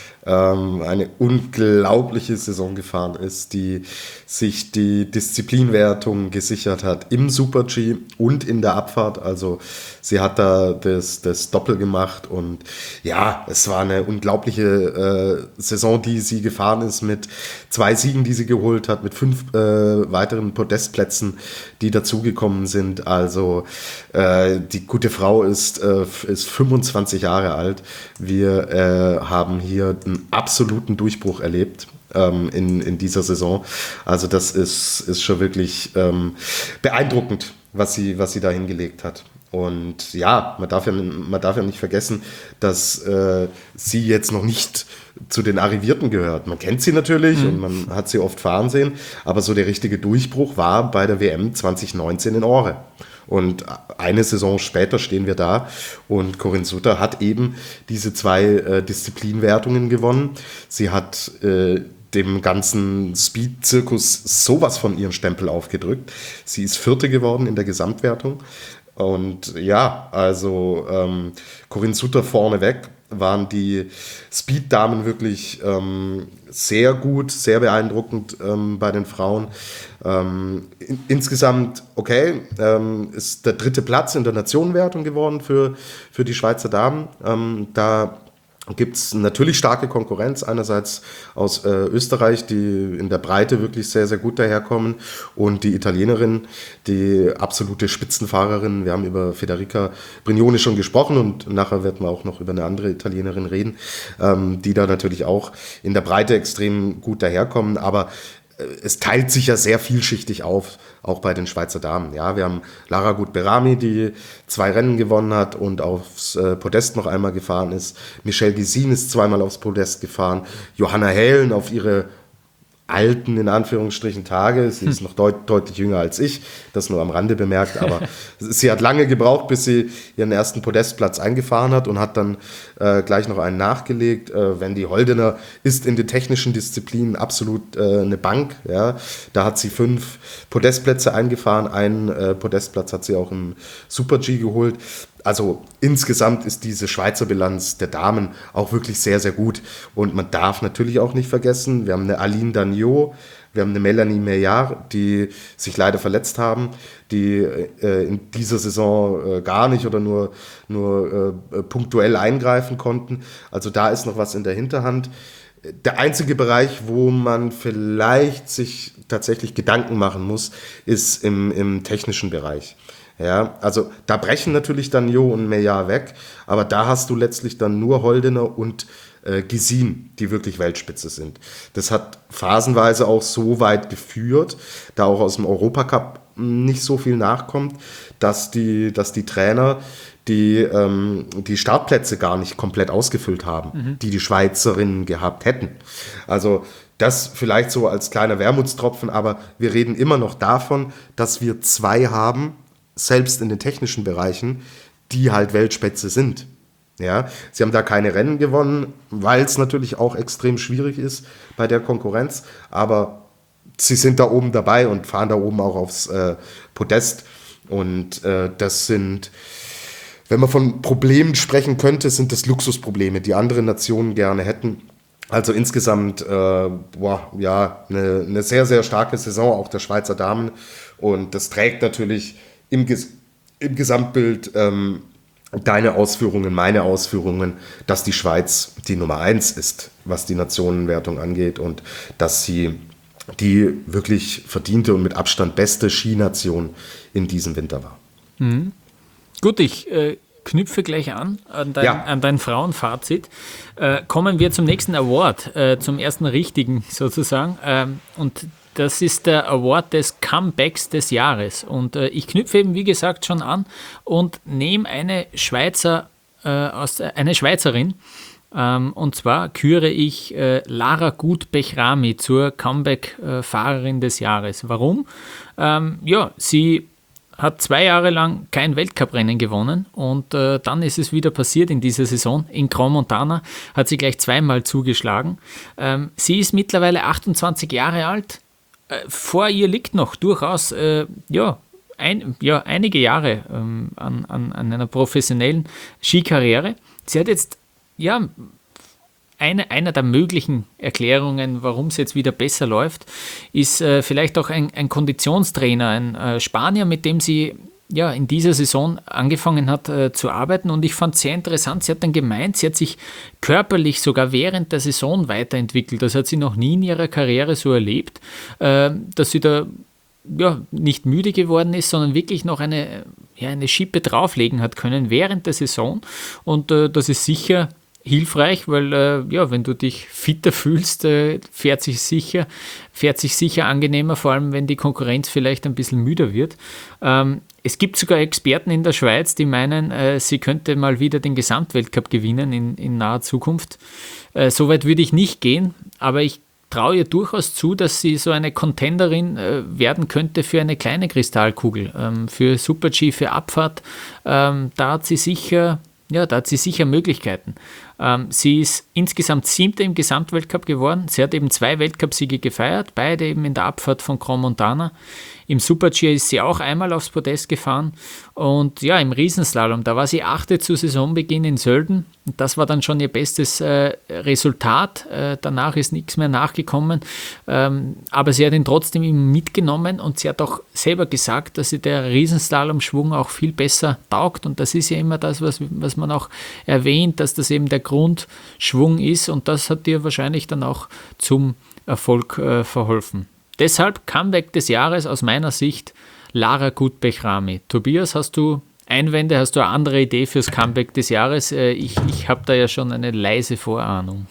ähm, eine unglaubliche Saison gefahren ist, die sich die Disziplinwertung gesichert hat im Super-G und in der Abfahrt. Also sie hat da das, das Doppel gemacht und ja, es war eine unglaubliche äh, Saison, die sie gefahren ist mit zwei Siegen, die sie geholt hat, mit fünf äh, weiteren Podestplätzen, die dazugekommen sind. Also äh, die gute Frau ist, äh, ist fünfundzwanzig Jahre alt. Wir äh, haben hier einen absoluten Durchbruch erlebt ähm, in, in dieser Saison. Also das ist, ist schon wirklich ähm, beeindruckend, was sie, was sie da hingelegt hat. Und ja, man darf ja, man darf ja nicht vergessen, dass äh, sie jetzt noch nicht zu den Arrivierten gehört. Man kennt sie natürlich mhm. und man hat sie oft fahren sehen, aber so der richtige Durchbruch war bei der W M zwanzig neunzehn in Åre. Und eine Saison später stehen wir da und Corinne Sutter hat eben diese zwei äh, Disziplinwertungen gewonnen. Sie hat äh, dem ganzen Speed-Zirkus sowas von ihren Stempel aufgedrückt. Sie ist Vierte geworden in der Gesamtwertung. Und ja, also ähm, Corinne Sutter vorneweg waren die Speed-Damen wirklich ähm, sehr gut, sehr beeindruckend ähm, bei den Frauen. Ähm, in, insgesamt, okay, ähm, ist der dritte Platz in der Nationenwertung geworden für, für die Schweizer Damen. Ähm, da gibt es natürlich starke Konkurrenz, einerseits aus äh, Österreich, die in der Breite wirklich sehr, sehr gut daherkommen, und die Italienerin, die absolute Spitzenfahrerin. Wir haben über Federica Brignone schon gesprochen und nachher werden wir auch noch über eine andere Italienerin reden, ähm, die da natürlich auch in der Breite extrem gut daherkommen, aber es teilt sich ja sehr vielschichtig auf, auch bei den Schweizer Damen. Ja, wir haben Lara Gut-Berami, die zwei Rennen gewonnen hat und aufs äh, Podest noch einmal gefahren ist. Michelle Gesin ist zweimal aufs Podest gefahren. Johanna Hellen auf ihre alten, in Anführungsstrichen, Tage. Sie ist noch deut- deutlich jünger als ich, das nur am Rande bemerkt, aber sie hat lange gebraucht, bis sie ihren ersten Podestplatz eingefahren hat und hat dann äh, gleich noch einen nachgelegt. Äh, Wendy Holdener ist in den technischen Disziplinen absolut äh, eine Bank. Ja. Da hat sie fünf Podestplätze eingefahren, einen äh, Podestplatz hat sie auch im Super-G geholt. Also insgesamt ist diese Schweizer Bilanz der Damen auch wirklich sehr, sehr gut. Und man darf natürlich auch nicht vergessen, wir haben eine Aline Dagnot, wir haben eine Melanie Meillard, die sich leider verletzt haben, die äh, in dieser Saison äh, gar nicht oder nur, nur äh, punktuell eingreifen konnten. Also da ist noch was in der Hinterhand. Der einzige Bereich, wo man vielleicht sich tatsächlich Gedanken machen muss, ist im, im technischen Bereich. Ja, also da brechen natürlich dann Jo und Meillard weg, aber da hast du letztlich dann nur Holdener und äh, Gesin, die wirklich Weltspitze sind. Das hat phasenweise auch so weit geführt, da auch aus dem Europacup nicht so viel nachkommt, dass die, dass die Trainer die, ähm, die Startplätze gar nicht komplett ausgefüllt haben, mhm. die die Schweizerinnen gehabt hätten. Also das vielleicht so als kleiner Wermutstropfen, aber wir reden immer noch davon, dass wir zwei haben, selbst in den technischen Bereichen, die halt Weltspitze sind. Ja, sie haben da keine Rennen gewonnen, weil es natürlich auch extrem schwierig ist bei der Konkurrenz, aber sie sind da oben dabei und fahren da oben auch aufs äh, Podest, und äh, das sind, wenn man von Problemen sprechen könnte, sind das Luxusprobleme, die andere Nationen gerne hätten. Also insgesamt, äh, boah, ja, eine, eine sehr, sehr starke Saison auch der Schweizer Damen, und das trägt natürlich Im, Ges- im Gesamtbild ähm, deine Ausführungen, meine Ausführungen, dass die Schweiz die Nummer eins ist, was die Nationenwertung angeht, und dass sie die wirklich verdiente und mit Abstand beste Skination in diesem Winter war. Mhm. Gut, ich äh, knüpfe gleich an an dein, ja. an dein Frauenfazit. Äh, kommen wir zum nächsten Award, äh, zum ersten richtigen sozusagen, ähm, und das ist der Award des Comebacks des Jahres. Und äh, ich knüpfe eben, wie gesagt, schon an und nehme eine Schweizer, äh, aus, äh, eine Schweizerin. Ähm, und zwar küre ich äh, Lara Gut-Berami zur Comeback-Fahrerin des Jahres. Warum? Ähm, ja, sie hat zwei Jahre lang kein Weltcuprennen gewonnen, und äh, dann ist es wieder passiert in dieser Saison. In Crans-Montana hat sie gleich zweimal zugeschlagen. Ähm, sie ist mittlerweile achtundzwanzig Jahre alt. Vor ihr liegt noch durchaus äh, ja, ein, ja, einige Jahre ähm, an, an, an einer professionellen Skikarriere. Sie hat jetzt, ja, eine, einer der möglichen Erklärungen, warum es jetzt wieder besser läuft, ist äh, vielleicht auch ein, ein Konditionstrainer, ein äh, Spanier, mit dem sie ja, in dieser Saison angefangen hat äh, zu arbeiten, und ich fand es sehr interessant, sie hat dann gemeint, sie hat sich körperlich sogar während der Saison weiterentwickelt. Das hat sie noch nie in ihrer Karriere so erlebt, äh, dass sie da ja, nicht müde geworden ist, sondern wirklich noch eine, ja, eine Schippe drauflegen hat können während der Saison, und äh, das ist sicher hilfreich, weil äh, ja, wenn du dich fitter fühlst, äh, fährt sich sicher, fährt sich sicher angenehmer, vor allem wenn die Konkurrenz vielleicht ein bisschen müder wird. Ähm, es gibt sogar Experten in der Schweiz, die meinen, äh, sie könnte mal wieder den Gesamtweltcup gewinnen in, in naher Zukunft. Äh, Soweit würde ich nicht gehen, aber ich traue ihr durchaus zu, dass sie so eine Contenderin äh, werden könnte für eine kleine Kristallkugel, ähm, für Super-G, für Abfahrt. Ähm, da hat sie sicher Ja, da hat sie sicher Möglichkeiten. Ähm, sie ist insgesamt Siebte im Gesamtweltcup geworden. Sie hat eben zwei Weltcupsiege gefeiert, beide eben in der Abfahrt von Crans-Montana. Im Super-G ist sie auch einmal aufs Podest gefahren. Und ja, im Riesenslalom, da war sie Achte zu Saisonbeginn in Sölden. Und das war dann schon ihr bestes äh, Resultat. Äh, danach ist nichts mehr nachgekommen. Ähm, aber sie hat ihn trotzdem eben mitgenommen, und sie hat auch selber gesagt, dass sie der Riesenslalom-Schwung auch viel besser taugt. Und das ist ja immer das, was, was man auch erwähnt, dass das eben der Grundschwung ist und das hat dir wahrscheinlich dann auch zum Erfolg äh, verholfen. Deshalb Comeback des Jahres aus meiner Sicht Lara Gutbech-Rami. Tobias, hast du Einwände, hast du eine andere Idee fürs Comeback des Jahres? Äh, ich ich habe da ja schon eine leise Vorahnung.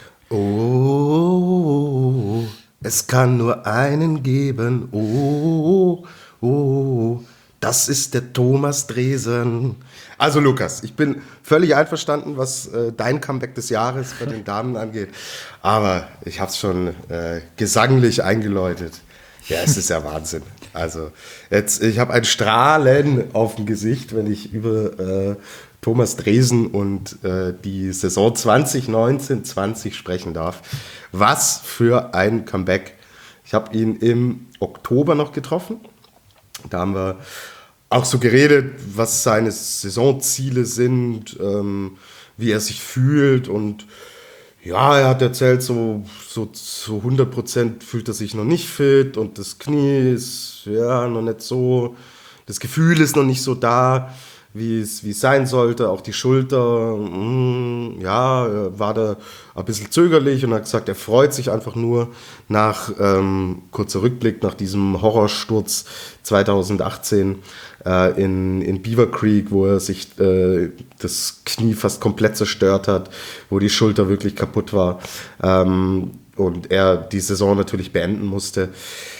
Oh, es kann nur einen geben. Oh, oh, das ist der Thomas Dresen. Also Lukas, ich bin völlig einverstanden, was äh, dein Comeback des Jahres bei den Damen angeht. Aber ich habe es schon äh, gesanglich eingeläutet. Ja, es ist ja Wahnsinn. Also jetzt, ich habe ein Strahlen auf dem Gesicht, wenn ich über äh, Thomas Dresen und äh, die Saison zwanzig neunzehn zwanzig sprechen darf. Was für ein Comeback. Ich habe ihn im Oktober noch getroffen. Da haben wir auch so geredet, was seine Saisonziele sind, ähm, wie er sich fühlt. Und ja, er hat erzählt, so, so, so hundert Prozent fühlt er sich noch nicht fit und das Knie ist ja noch nicht so, das Gefühl ist noch nicht so da, wie es, wie es sein sollte. Auch die Schulter, mh, ja, war da ein bisschen zögerlich und hat gesagt, er freut sich einfach nur nach, ähm, kurzer Rückblick, nach diesem Horrorsturz zweitausendachtzehn äh, in, in Beaver Creek, wo er sich äh, das Knie fast komplett zerstört hat, wo die Schulter wirklich kaputt war ähm, und er die Saison natürlich beenden musste.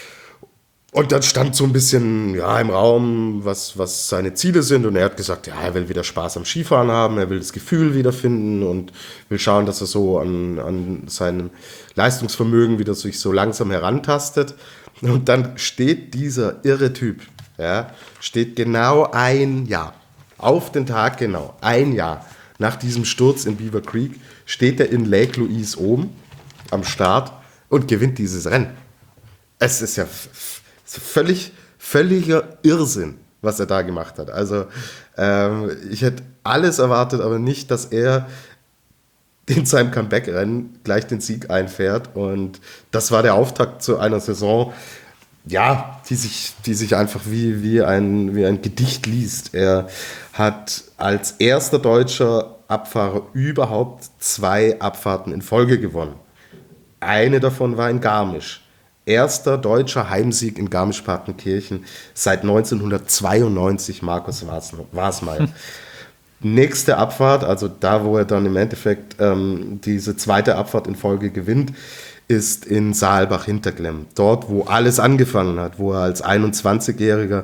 Und dann stand so ein bisschen ja, im Raum, was, was seine Ziele sind. Und er hat gesagt, ja, er will wieder Spaß am Skifahren haben, er will das Gefühl wiederfinden und will schauen, dass er so an, an seinem Leistungsvermögen wieder sich so langsam herantastet. Und dann steht dieser irre Typ, ja, steht genau ein Jahr, auf den Tag genau, ein Jahr nach diesem Sturz in Beaver Creek, steht er in Lake Louise oben am Start und gewinnt dieses Rennen. Es ist ja f- völlig, völliger Irrsinn, was er da gemacht hat. Also ähm, ich hätte alles erwartet, aber nicht, dass er in seinem Comeback-Rennen gleich den Sieg einfährt. Und das war der Auftakt zu einer Saison, ja, die sich, die sich einfach wie, wie, ein, wie ein Gedicht liest. Er hat als erster deutscher Abfahrer überhaupt zwei Abfahrten in Folge gewonnen. Eine davon war in Garmisch. Erster deutscher Heimsieg in Garmisch-Partenkirchen seit neunzehnhundertzweiundneunzig, Markus Wasmeier. Hm. Nächste Abfahrt, also da, wo er dann im Endeffekt ähm, diese zweite Abfahrt in Folge gewinnt, ist in Saalbach-Hinterklemm. Dort, wo alles angefangen hat, wo er als einundzwanzigjähriger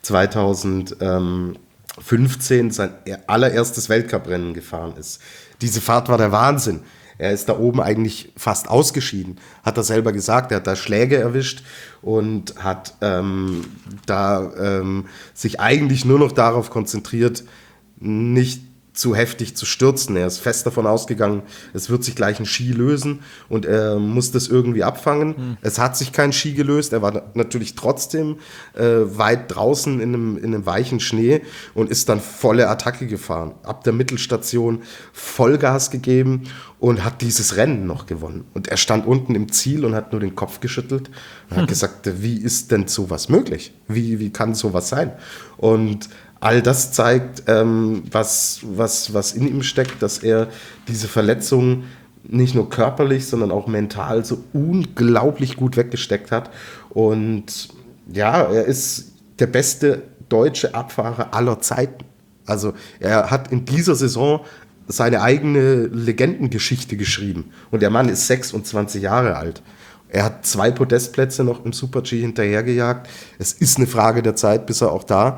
zweitausendfünfzehn sein allererstes Weltcuprennen gefahren ist. Diese Fahrt war der Wahnsinn. Er ist da oben eigentlich fast ausgeschieden, hat er selber gesagt. Er hat da Schläge erwischt und hat ähm, da ähm, sich eigentlich nur noch darauf konzentriert, nicht zu heftig zu stürzen. Er ist fest davon ausgegangen, es wird sich gleich ein Ski lösen und er muss das irgendwie abfangen. Mhm. Es hat sich kein Ski gelöst. Er war natürlich trotzdem äh, weit draußen in einem, in einem weichen Schnee und ist dann volle Attacke gefahren. Ab der Mittelstation Vollgas gegeben und hat dieses Rennen noch gewonnen. Und er stand unten im Ziel und hat nur den Kopf geschüttelt und hat gesagt, wie ist denn sowas möglich? Wie, wie kann sowas sein? Und all das zeigt, ähm, was, was, was in ihm steckt, dass er diese Verletzung nicht nur körperlich, sondern auch mental so unglaublich gut weggesteckt hat. Und ja, er ist der beste deutsche Abfahrer aller Zeiten. Also er hat in dieser Saison seine eigene Legendengeschichte geschrieben. Und der Mann ist sechsundzwanzig Jahre alt. Er hat zwei Podestplätze noch im Super-G hinterhergejagt. Es ist eine Frage der Zeit, bis er auch da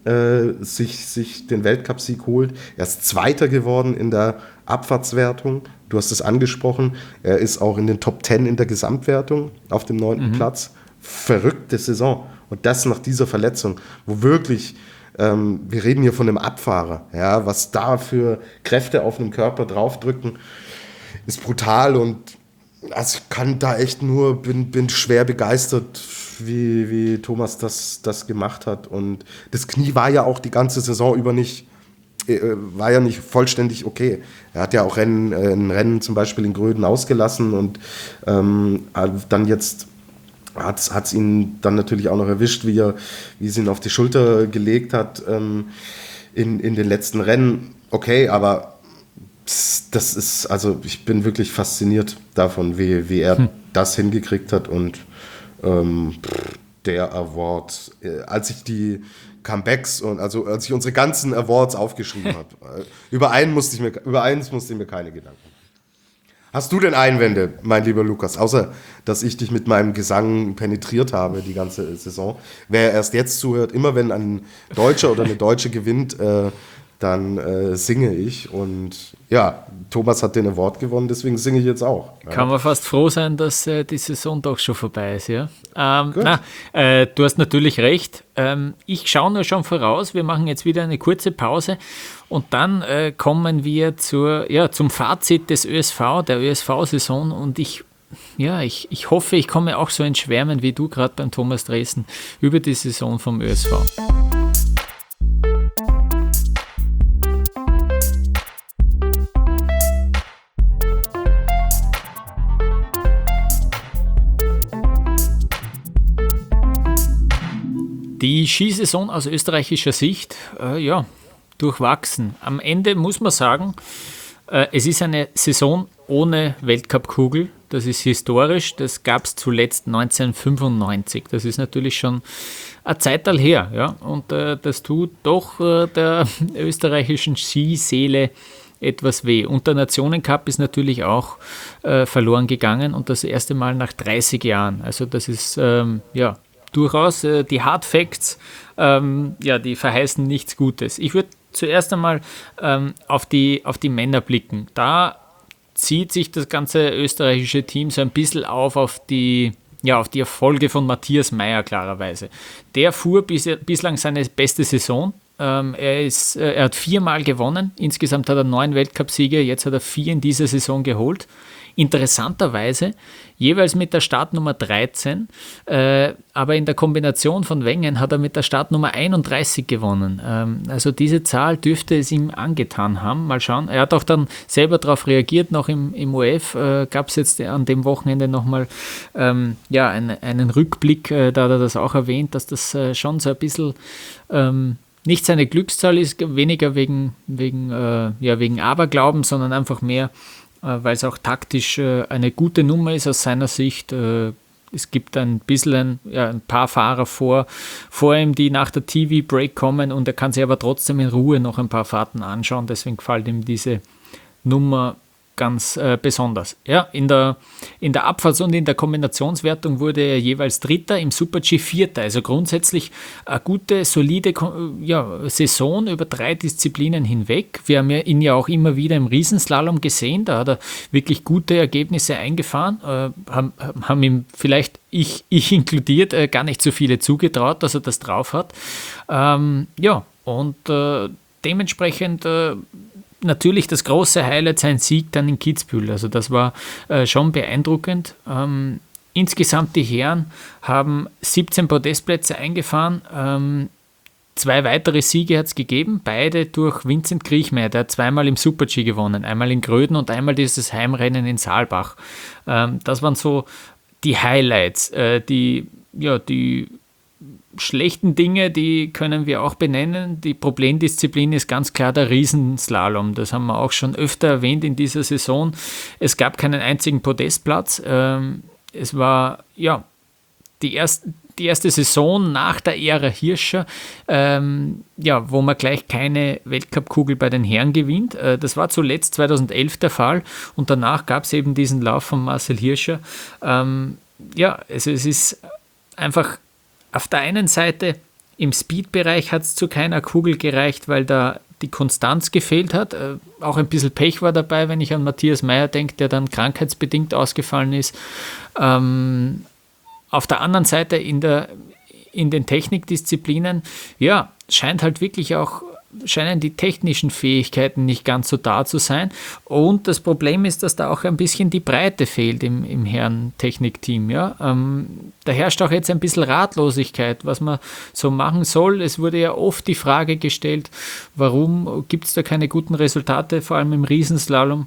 Sich, sich den Weltcupsieg holt. Er ist Zweiter geworden in der Abfahrtswertung. Du hast es angesprochen. Er ist auch in den Top Ten in der Gesamtwertung auf dem neunten mhm. Platz. Verrückte Saison. Und das nach dieser Verletzung, wo wirklich, ähm, wir reden hier von einem Abfahrer, ja, was da für Kräfte auf einem Körper draufdrücken, ist brutal. Und also ich kann da echt nur, bin, bin schwer begeistert, wie, wie Thomas das, das gemacht hat. Und das Knie war ja auch die ganze Saison über nicht, äh, war ja nicht vollständig okay. Er hat ja auch Rennen, äh, ein Rennen zum Beispiel in Gröden ausgelassen und ähm, dann jetzt hat es ihn dann natürlich auch noch erwischt, wie er, wie es ihn auf die Schulter gelegt hat ähm, in, in den letzten Rennen. Okay, aber das ist, also ich bin wirklich fasziniert davon, wie, wie er hm. das hingekriegt hat und ähm, der Award, äh, als ich die Comebacks und also als ich unsere ganzen Awards aufgeschrieben habe, äh, über einen musste ich mir, über eins musste ich mir keine Gedanken machen. Hast du denn Einwände, mein lieber Lukas, außer dass ich dich mit meinem Gesang penetriert habe die ganze Saison? Wer erst jetzt zuhört, immer wenn ein Deutscher oder eine Deutsche gewinnt, äh, dann äh, singe ich. Und ja, Thomas hat den Award gewonnen, deswegen singe ich jetzt auch. Ja. Kann man fast froh sein, dass äh, die Saison doch schon vorbei ist, ja. Ähm, na, äh, du hast natürlich recht. Ähm, ich schaue nur schon voraus. Wir machen jetzt wieder eine kurze Pause und dann äh, kommen wir zur, ja, zum Fazit des Ö S V, der Ö S V-Saison. Und ich, ja, ich, ich hoffe, ich komme auch so ins Schwärmen wie du gerade beim Thomas Dresen über die Saison vom Ö S V. Die Skisaison aus österreichischer Sicht, äh, ja, durchwachsen. Am Ende muss man sagen, äh, es ist eine Saison ohne Weltcup-Kugel. Das ist historisch. Das gab es zuletzt neunzehnhundertfünfundneunzig. Das ist natürlich schon eine Zeittal her. Ja? Und äh, das tut doch äh, der österreichischen Skiseele etwas weh. Und der Nationencup ist natürlich auch äh, verloren gegangen und das erste Mal nach dreißig Jahren. Also das ist, ähm, ja, durchaus, äh, die Hard Facts, ähm, ja, die verheißen nichts Gutes. Ich würde zuerst einmal ähm, auf, die, auf die Männer blicken. Da zieht sich das ganze österreichische Team so ein bisschen auf auf die, ja, auf die Erfolge von Matthias Mayr klarerweise. Der fuhr bis, bislang seine beste Saison. Ähm, er, ist, äh, er hat viermal gewonnen. Insgesamt hat er neun Weltcupsiege. Jetzt hat er vier in dieser Saison geholt. Interessanterweise jeweils mit der Startnummer dreizehn, äh, aber in der Kombination von Wengen hat er mit der Startnummer einunddreißig gewonnen. Ähm, also diese Zahl dürfte es ihm angetan haben. Mal schauen. Er hat auch dann selber darauf reagiert, noch im, im O F äh, gab es jetzt an dem Wochenende nochmal ähm, ja, ein, einen Rückblick, äh, da hat er das auch erwähnt, dass das äh, schon so ein bisschen ähm, nicht seine Glückszahl ist, weniger wegen, wegen, äh, ja, wegen Aberglauben, sondern einfach mehr, weil es auch taktisch äh, eine gute Nummer ist aus seiner Sicht. Äh, es gibt ein bisschen ein, ja, ein paar Fahrer vor, vor ihm, die nach der T V-Break kommen und er kann sich aber trotzdem in Ruhe noch ein paar Fahrten anschauen. Deswegen gefällt ihm diese Nummer ganz äh, besonders. Ja, in der, in der Abfahrts- und in der Kombinationswertung wurde er jeweils Dritter, im Super-G Vierter. Also grundsätzlich eine gute, solide ja, Saison über drei Disziplinen hinweg. Wir haben ihn ja auch immer wieder im Riesenslalom gesehen. Da hat er wirklich gute Ergebnisse eingefahren. Äh, haben, haben ihm vielleicht, ich, ich inkludiert, äh, gar nicht so viele zugetraut, dass er das drauf hat. Ähm, ja, und äh, dementsprechend äh, natürlich das große Highlight, sein Sieg dann in Kitzbühel. Also das war äh, schon beeindruckend. Ähm, insgesamt die Herren haben siebzehn Podestplätze eingefahren. Ähm, zwei weitere Siege hat es gegeben, beide durch Vincent Kriechmayr. Der hat zweimal im Super-G gewonnen, einmal in Gröden und einmal dieses Heimrennen in Saalbach. Ähm, das waren so die Highlights, äh, die, ja, die schlechten Dinge, die können wir auch benennen. Die Problemdisziplin ist ganz klar der Riesenslalom. Das haben wir auch schon öfter erwähnt in dieser Saison. Es gab keinen einzigen Podestplatz. Es war ja die erste, die erste Saison nach der Ära Hirscher, ähm, ja, wo man gleich keine Weltcup-Kugel bei den Herren gewinnt. Das war zuletzt zweitausendelf der Fall und danach gab es eben diesen Lauf von Marcel Hirscher. Ähm, ja, also es ist einfach auf der einen Seite im Speed-Bereich hat es zu keiner Kugel gereicht, weil da die Konstanz gefehlt hat. Äh, auch ein bisschen Pech war dabei, wenn ich an Matthias Mayr denke, der dann krankheitsbedingt ausgefallen ist. Ähm, auf der anderen Seite in, der, in den Technikdisziplinen, ja, scheint halt wirklich auch scheinen die technischen Fähigkeiten nicht ganz so da zu sein. Und das Problem ist, dass da auch ein bisschen die Breite fehlt im, im Herren-Technikteam. Ja? Ähm, da herrscht auch jetzt ein bisschen Ratlosigkeit, was man so machen soll. Es wurde ja oft die Frage gestellt, warum gibt es da keine guten Resultate, vor allem im Riesenslalom.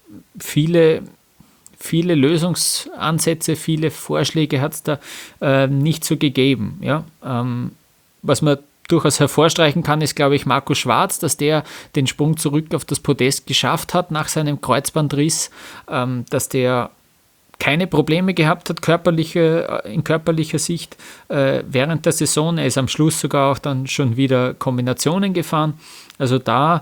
Viele, viele Lösungsansätze, viele Vorschläge hat es da äh, nicht so gegeben. Ja? Ähm, was man durchaus hervorstreichen kann, ist, glaube ich, Markus Schwarz, dass der den Sprung zurück auf das Podest geschafft hat nach seinem Kreuzbandriss, ähm, dass der keine Probleme gehabt hat, körperliche, in körperlicher Sicht äh, während der Saison. Er ist am Schluss sogar auch dann schon wieder Kombinationen gefahren. Also da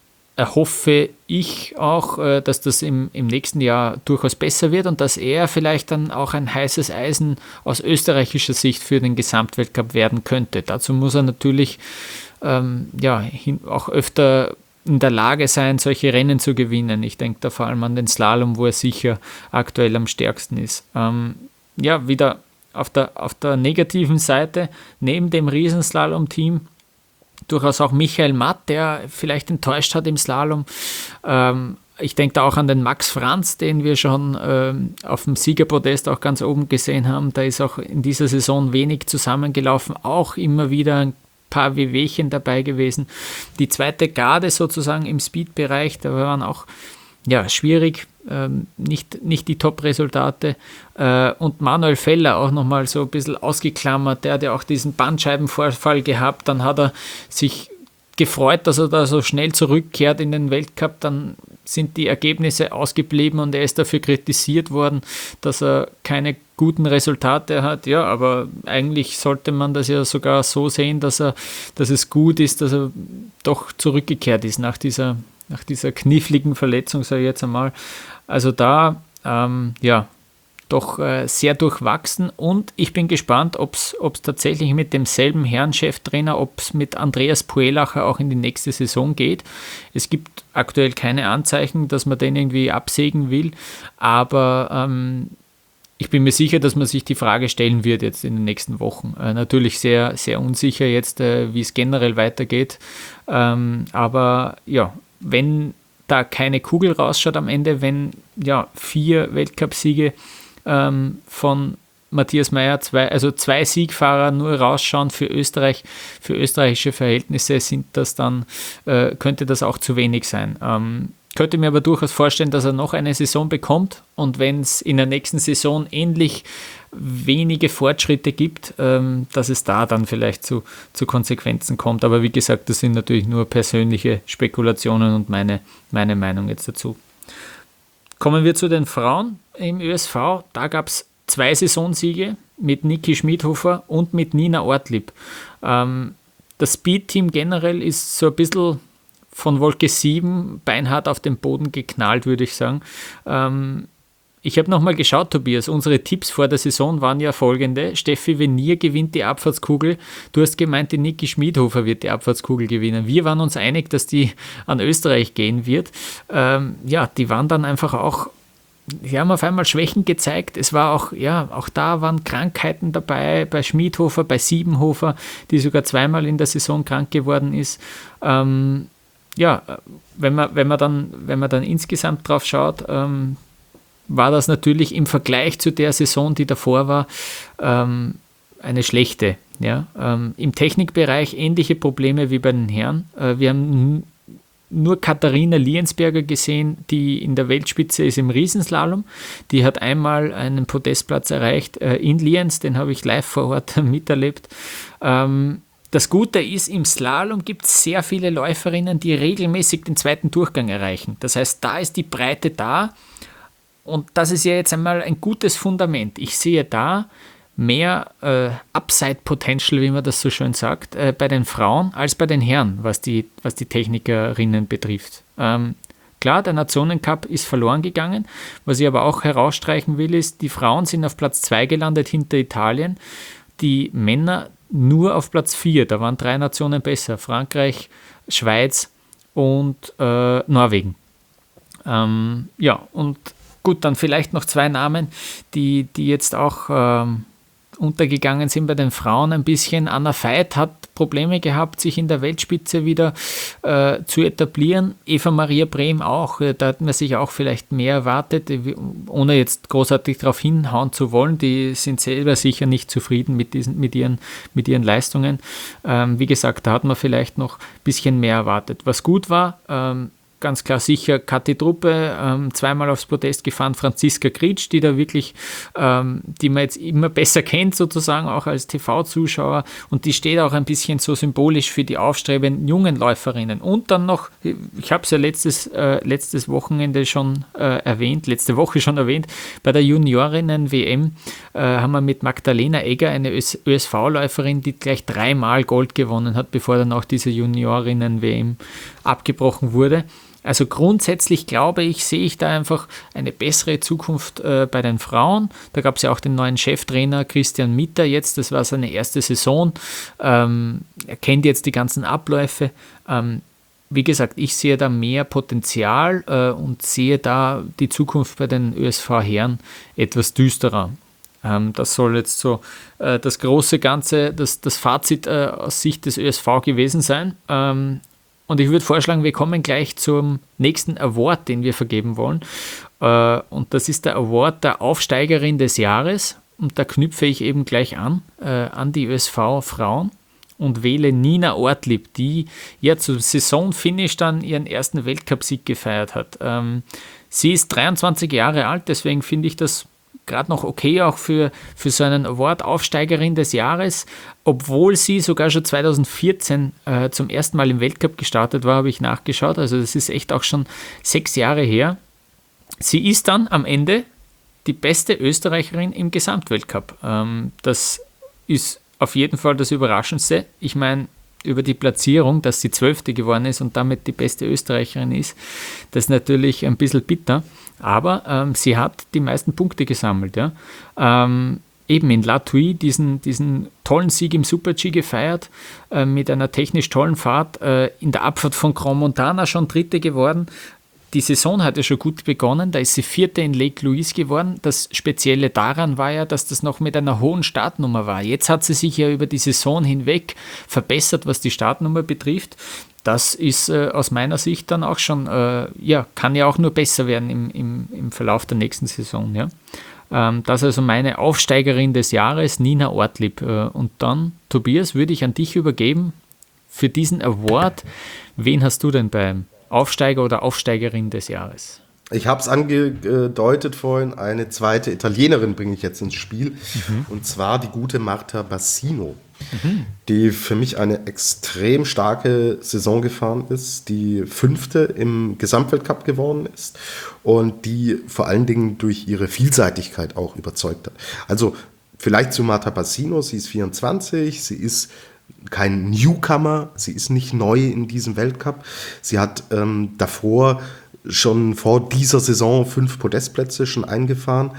erhoffe ich auch, äh, dass das im, im nächsten Jahr durchaus besser wird und dass er vielleicht dann auch ein heißes Eisen aus österreichischer Sicht für den Gesamtweltcup werden könnte. Dazu muss er natürlich ähm, ja, hin, auch öfter in der Lage sein, solche Rennen zu gewinnen. Ich denke da vor allem an den Slalom, wo er sicher aktuell am stärksten ist. Ähm, ja, wieder auf der, auf der negativen Seite, neben dem Riesenslalom-Team, durchaus auch Michael Matt, der vielleicht enttäuscht hat im Slalom. Ähm, ich denke da auch an den Max Franz, den wir schon ähm, auf dem Siegerpodest auch ganz oben gesehen haben. Da ist auch in dieser Saison wenig zusammengelaufen, auch immer wieder ein paar Wehwehchen dabei gewesen. Die zweite Garde sozusagen im Speed-Bereich, da waren auch ja, schwierig, ähm, nicht, nicht die Top-Resultate. Äh, und Manuel Feller auch nochmal so ein bisschen ausgeklammert, der hat ja auch diesen Bandscheibenvorfall gehabt, dann hat er sich gefreut, dass er da so schnell zurückkehrt in den Weltcup, dann sind die Ergebnisse ausgeblieben und er ist dafür kritisiert worden, dass er keine guten Resultate hat. Ja, aber eigentlich sollte man das ja sogar so sehen, dass er, dass es gut ist, dass er doch zurückgekehrt ist nach dieser, nach dieser kniffligen Verletzung, sage ich jetzt einmal. Also da, ähm, ja, doch äh, sehr durchwachsen und ich bin gespannt, ob es tatsächlich mit demselben Herrn Cheftrainer, ob es mit Andreas Puelacher auch in die nächste Saison geht. Es gibt aktuell keine Anzeichen, dass man den irgendwie absägen will, aber ähm, ich bin mir sicher, dass man sich die Frage stellen wird jetzt in den nächsten Wochen. Äh, natürlich sehr, sehr unsicher jetzt, äh, wie es generell weitergeht, ähm, aber ja, wenn da keine Kugel rausschaut am Ende, wenn ja vier Weltcupsiege ähm, von Matthias Mayr, zwei, also zwei Siegfahrer nur rausschauen für Österreich, für österreichische Verhältnisse sind das dann, äh, könnte das auch zu wenig sein. Ähm, könnte mir aber durchaus vorstellen, dass er noch eine Saison bekommt und wenn es in der nächsten Saison ähnlich wenige Fortschritte gibt, ähm, dass es da dann vielleicht zu, zu Konsequenzen kommt. Aber wie gesagt, das sind natürlich nur persönliche Spekulationen und meine, meine Meinung jetzt dazu. Kommen wir zu den Frauen im Ö S V. Da gab es zwei Saisonsiege mit Niki Schmidhofer und mit Nina Ortlieb. Ähm, das Speed-Team generell ist so ein bisschen von Wolke sieben beinhart auf den Boden geknallt, würde ich sagen. Ähm, ich habe nochmal geschaut, Tobias, unsere Tipps vor der Saison waren ja folgende. Steffi Venier gewinnt die Abfahrtskugel. Du hast gemeint, die Niki Schmidhofer wird die Abfahrtskugel gewinnen. Wir waren uns einig, dass die an Österreich gehen wird. Ähm, ja, die waren dann einfach auch, die haben auf einmal Schwächen gezeigt. Es war auch, ja, auch da waren Krankheiten dabei, bei Schmidhofer, bei Siebenhofer, die sogar zweimal in der Saison krank geworden ist. Ähm, ja, wenn man, wenn man dann, wenn man dann insgesamt drauf schaut, ähm, war das natürlich im Vergleich zu der Saison, die davor war, ähm, eine schlechte. Ja? Ähm, im Technikbereich ähnliche Probleme wie bei den Herren. Äh, wir haben n- nur Katharina Liensberger gesehen, die in der Weltspitze ist im Riesenslalom. Die hat einmal einen Podestplatz erreicht äh, in Lienz, den habe ich live vor Ort miterlebt. Ähm, Das Gute ist, im Slalom gibt es sehr viele Läuferinnen, die regelmäßig den zweiten Durchgang erreichen. Das heißt, da ist die Breite da und das ist ja jetzt einmal ein gutes Fundament. Ich sehe da mehr äh, Upside-Potential, wie man das so schön sagt, äh, bei den Frauen als bei den Herren, was die, was die Technikerinnen betrifft. Ähm, klar, der Nationencup ist verloren gegangen. Was ich aber auch herausstreichen will, ist, die Frauen sind auf Platz zwei gelandet hinter Italien. Die Männer nur auf Platz vier, da waren drei Nationen besser, Frankreich, Schweiz und äh, Norwegen. Ähm, ja, und gut, dann vielleicht noch zwei Namen, die, die jetzt auch ähm, untergegangen sind bei den Frauen ein bisschen. Anna Veit hat Probleme gehabt, sich in der Weltspitze wieder äh, zu etablieren. Eva Maria Brehm auch. Da hat man sich auch vielleicht mehr erwartet, ohne jetzt großartig darauf hinhauen zu wollen. Die sind selber sicher nicht zufrieden mit, diesen, mit, ihren, mit ihren Leistungen. Ähm, wie gesagt, da hat man vielleicht noch ein bisschen mehr erwartet. Was gut war, ähm, ganz klar sicher Kathi Truppe, ähm, zweimal aufs Podest gefahren, Franziska Gritsch, die da wirklich, ähm, die man jetzt immer besser kennt sozusagen, auch als T V-Zuschauer, und die steht auch ein bisschen so symbolisch für die aufstrebenden jungen Läuferinnen. Und dann noch, ich habe es ja letztes, äh, letztes Wochenende schon äh, erwähnt, letzte Woche schon erwähnt, bei der Juniorinnen-W M äh, haben wir mit Magdalena Egger eine Ö S V-Läuferin, die gleich dreimal Gold gewonnen hat, bevor dann auch diese Juniorinnen-W M abgebrochen wurde. Also grundsätzlich glaube ich, sehe ich da einfach eine bessere Zukunft äh, bei den Frauen. Da gab es ja auch den neuen Cheftrainer Christian Mitter jetzt, das war seine erste Saison. Ähm, er kennt jetzt die ganzen Abläufe. Ähm, wie gesagt, ich sehe da mehr Potenzial äh, und sehe da die Zukunft bei den Ö S V-Herren etwas düsterer. Ähm, das soll jetzt so äh, das große Ganze, das, das Fazit äh, aus Sicht des Ö S V gewesen sein. Ähm, und ich würde vorschlagen, wir kommen gleich zum nächsten Award, den wir vergeben wollen. Äh, und das ist der Award der Aufsteigerin des Jahres. Und da knüpfe ich eben gleich an, äh, an die Ö S V-Frauen und wähle Nina Ortlieb, die ja zum Saisonfinish dann ihren ersten Weltcupsieg gefeiert hat. Ähm, sie ist dreiundzwanzig Jahre alt, deswegen finde ich das gerade noch okay, auch für, für so einen Award Aufsteigerin des Jahres, obwohl sie sogar schon zweitausendvierzehn äh, zum ersten Mal im Weltcup gestartet war, habe ich nachgeschaut, also das ist echt auch schon sechs Jahre her. Sie ist dann am Ende die beste Österreicherin im Gesamtweltcup. Ähm, das ist auf jeden Fall das Überraschendste. Ich meine, über die Platzierung, dass sie Zwölfte geworden ist und damit die beste Österreicherin ist, das ist natürlich ein bisschen bitter, aber ähm, sie hat die meisten Punkte gesammelt. Ja. Ähm, eben in La Thuile diesen, diesen tollen Sieg im Super-G gefeiert, äh, mit einer technisch tollen Fahrt, äh, in der Abfahrt von Grand Montana schon Dritte geworden. Die Saison hat ja schon gut begonnen, da ist sie Vierte in Lake Louise geworden. Das Spezielle daran war ja, dass das noch mit einer hohen Startnummer war. Jetzt hat sie sich ja über die Saison hinweg verbessert, was die Startnummer betrifft. Das ist äh, aus meiner Sicht dann auch schon, äh, ja, kann ja auch nur besser werden im, im, im Verlauf der nächsten Saison. Ja. Ähm, das ist also meine Aufsteigerin des Jahres, Nina Ortlieb. Äh, und dann, Tobias, würde ich an dich übergeben für diesen Award. Wen hast du denn beim Aufsteiger oder Aufsteigerin des Jahres? Ich habe es angedeutet vorhin, eine zweite Italienerin bringe ich jetzt ins Spiel, mhm. und zwar die gute Marta Bassino, mhm. die für mich eine extrem starke Saison gefahren ist, die Fünfte im Gesamtweltcup geworden ist und die vor allen Dingen durch ihre Vielseitigkeit auch überzeugt hat. Also vielleicht zu Marta Bassino, sie ist vierundzwanzig, sie ist kein Newcomer, sie ist nicht neu in diesem Weltcup. Sie hat ähm, davor schon vor dieser Saison fünf Podestplätze schon eingefahren,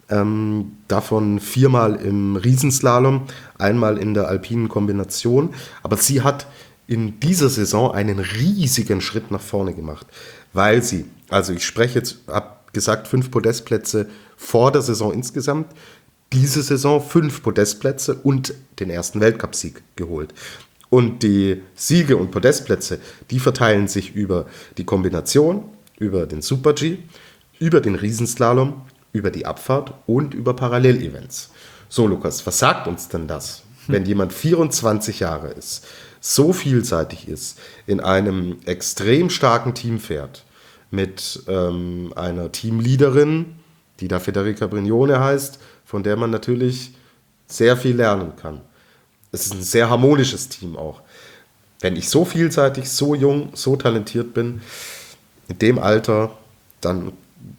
ähm, davon viermal im Riesenslalom, einmal in der alpinen Kombination. Aber sie hat in dieser Saison einen riesigen Schritt nach vorne gemacht, weil sie, also ich spreche jetzt, habe gesagt, fünf Podestplätze vor der Saison insgesamt, diese Saison fünf Podestplätze und den ersten Weltcupsieg geholt. Und die Siege und Podestplätze, die verteilen sich über die Kombination, über den Super-G, über den Riesenslalom, über die Abfahrt und über Parallelevents. So, Lukas, was sagt uns denn das, hm. wenn jemand vierundzwanzig Jahre ist, so vielseitig ist, in einem extrem starken Team fährt, mit ähm, einer Teamleaderin, die da Federica Brignone heißt, von der man natürlich sehr viel lernen kann. Es ist ein sehr harmonisches Team auch. Wenn ich so vielseitig, so jung, so talentiert bin, in dem Alter, dann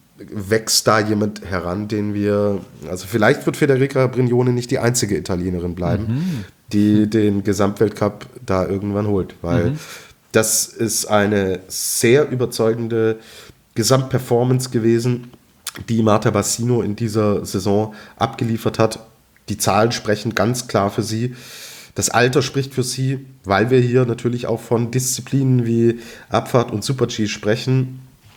wächst da jemand heran, den wir, also vielleicht wird Federica Brignone nicht die einzige Italienerin bleiben, mhm. die den Gesamtweltcup da irgendwann holt, weil mhm. das ist eine sehr überzeugende Gesamtperformance gewesen, die Marta Bassino in dieser Saison abgeliefert hat. Die Zahlen sprechen ganz klar für sie. Das Alter spricht für sie, weil wir hier natürlich auch von Disziplinen wie Abfahrt und Super-G sprechen,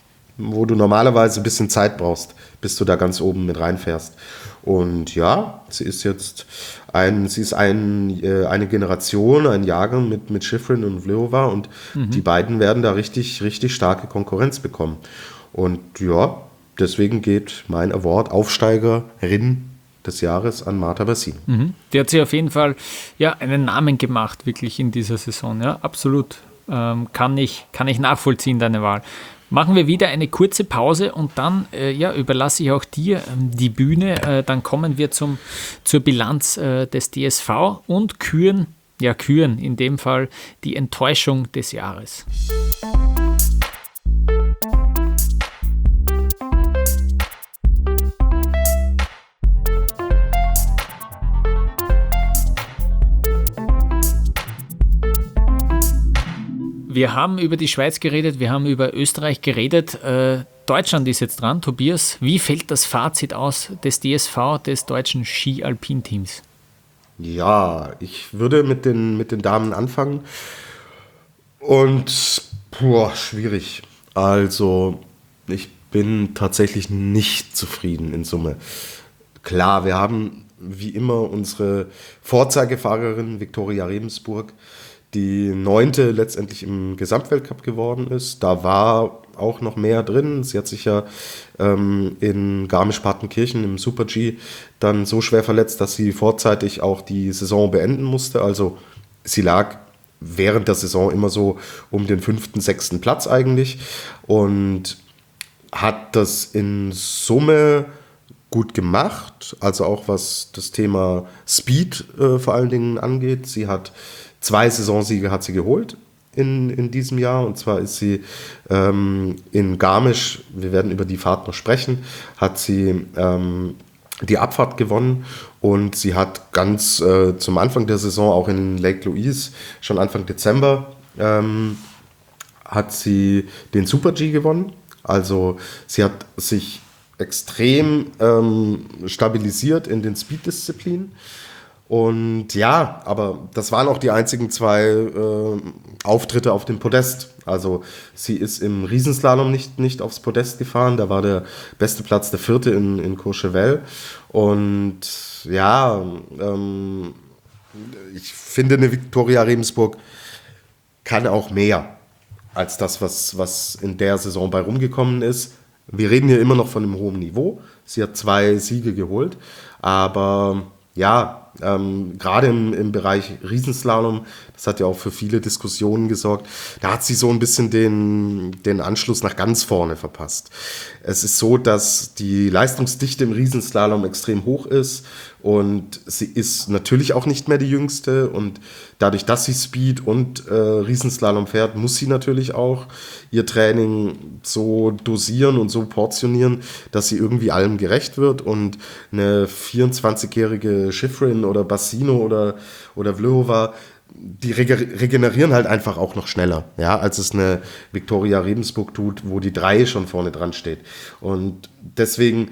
wo du normalerweise ein bisschen Zeit brauchst, bis du da ganz oben mit reinfährst. Und ja, sie ist jetzt ein, sie ist ein, äh, eine Generation, ein Jahrgang mit, mit Shiffrin und Vlhova und mhm. die beiden werden da richtig, richtig starke Konkurrenz bekommen. Und ja, deswegen geht mein Award Aufsteigerin des Jahres an Marta Bassino. Mhm. Die hat sich auf jeden Fall ja, einen Namen gemacht, wirklich in dieser Saison. Ja, absolut. Ähm, kann ich, kann ich nachvollziehen, deine Wahl. Machen wir wieder eine kurze Pause und dann äh, ja, überlasse ich auch dir ähm, die Bühne. Äh, dann kommen wir zum, zur Bilanz äh, des D S V und küren, ja küren in dem Fall die Enttäuschung des Jahres. Wir haben über die Schweiz geredet, wir haben über Österreich geredet. Äh, Deutschland ist jetzt dran. Tobias, wie fällt das Fazit aus des D S V, des deutschen Ski-Alpin-Teams? Ja, ich würde mit den, mit den Damen anfangen. Und, boah, schwierig. Also, ich bin tatsächlich nicht zufrieden in Summe. Klar, wir haben wie immer unsere Vorzeigefahrerin Viktoria Rebensburg, die neunte letztendlich im Gesamtweltcup geworden ist. Da war auch noch mehr drin. Sie hat sich ja ähm, in Garmisch-Partenkirchen im Super-G dann so schwer verletzt, dass sie vorzeitig auch die Saison beenden musste. Also sie lag während der Saison immer so um den fünften, sechsten Platz eigentlich und hat das in Summe gut gemacht, also auch was das Thema Speed äh, vor allen Dingen angeht. Sie hat Zwei Saisonsiege hat sie geholt in, in diesem Jahr. Und zwar ist sie ähm, in Garmisch, wir werden über die Fahrt noch sprechen, hat sie ähm, die Abfahrt gewonnen. Und sie hat ganz äh, zum Anfang der Saison, auch in Lake Louise, schon Anfang Dezember, ähm, hat sie den Super-G gewonnen. Also sie hat sich extrem ähm, stabilisiert in den Speed-Disziplinen. Und ja, aber das waren auch die einzigen zwei äh, Auftritte auf dem Podest. Also sie ist im Riesenslalom nicht, nicht aufs Podest gefahren. Da war der beste Platz der vierte in, in Courchevel. Und ja, ähm, ich finde, eine Viktoria Rebensburg kann auch mehr als das, was, was in der Saison bei rumgekommen ist. Wir reden hier immer noch von einem hohen Niveau. Sie hat zwei Siege geholt, aber ja, ähm, gerade im, im Bereich Riesenslalom, das hat ja auch für viele Diskussionen gesorgt, da hat sie so ein bisschen den, den Anschluss nach ganz vorne verpasst. Es ist so, dass die Leistungsdichte im Riesenslalom extrem hoch ist und sie ist natürlich auch nicht mehr die Jüngste und dadurch, dass sie Speed und äh, Riesenslalom fährt, muss sie natürlich auch ihr Training so dosieren und so portionieren, dass sie irgendwie allem gerecht wird und eine vierundzwanzigjährige Schifrin oder Bassino oder, oder Vlhova, die rege- regenerieren halt einfach auch noch schneller, ja, als es eine Viktoria Rebensburg tut, wo die drei schon vorne dran steht. Und deswegen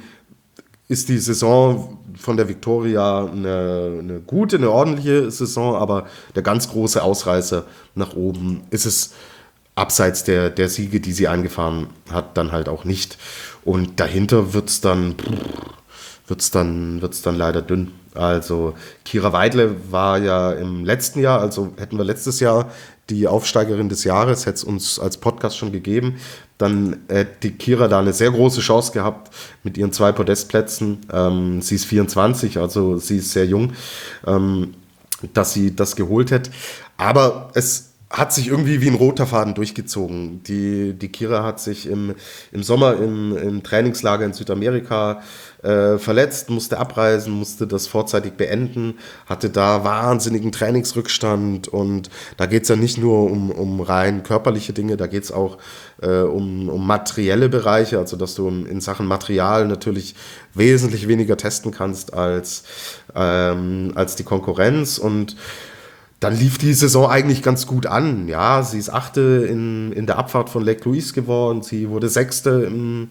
ist die Saison von der Viktoria eine, eine gute, eine ordentliche Saison, aber der ganz große Ausreißer nach oben ist es abseits der, der Siege, die sie eingefahren hat, dann halt auch nicht. Und dahinter wird es dann, wird's dann, wird's dann leider dünn. Also Kira Weidle war ja im letzten Jahr, also hätten wir letztes Jahr die Aufsteigerin des Jahres, hätte es uns als Podcast schon gegeben, dann hätte die Kira da eine sehr große Chance gehabt mit ihren zwei Podestplätzen. Ähm, sie ist vierundzwanzig, also sie ist sehr jung, ähm, dass sie das geholt hätte. Aber es hat sich irgendwie wie ein roter Faden durchgezogen. Die, die Kira hat sich im, im Sommer im, im Trainingslager in Südamerika äh, verletzt, musste abreisen, musste das vorzeitig beenden, hatte da wahnsinnigen Trainingsrückstand und da geht es ja nicht nur um, um rein körperliche Dinge, da geht es auch äh, um, um materielle Bereiche, also dass du in Sachen Material natürlich wesentlich weniger testen kannst als, ähm, als die Konkurrenz und dann lief die Saison eigentlich ganz gut an. Ja, sie ist Achte in, in der Abfahrt von Lake Louise geworden. Sie wurde Sechste im,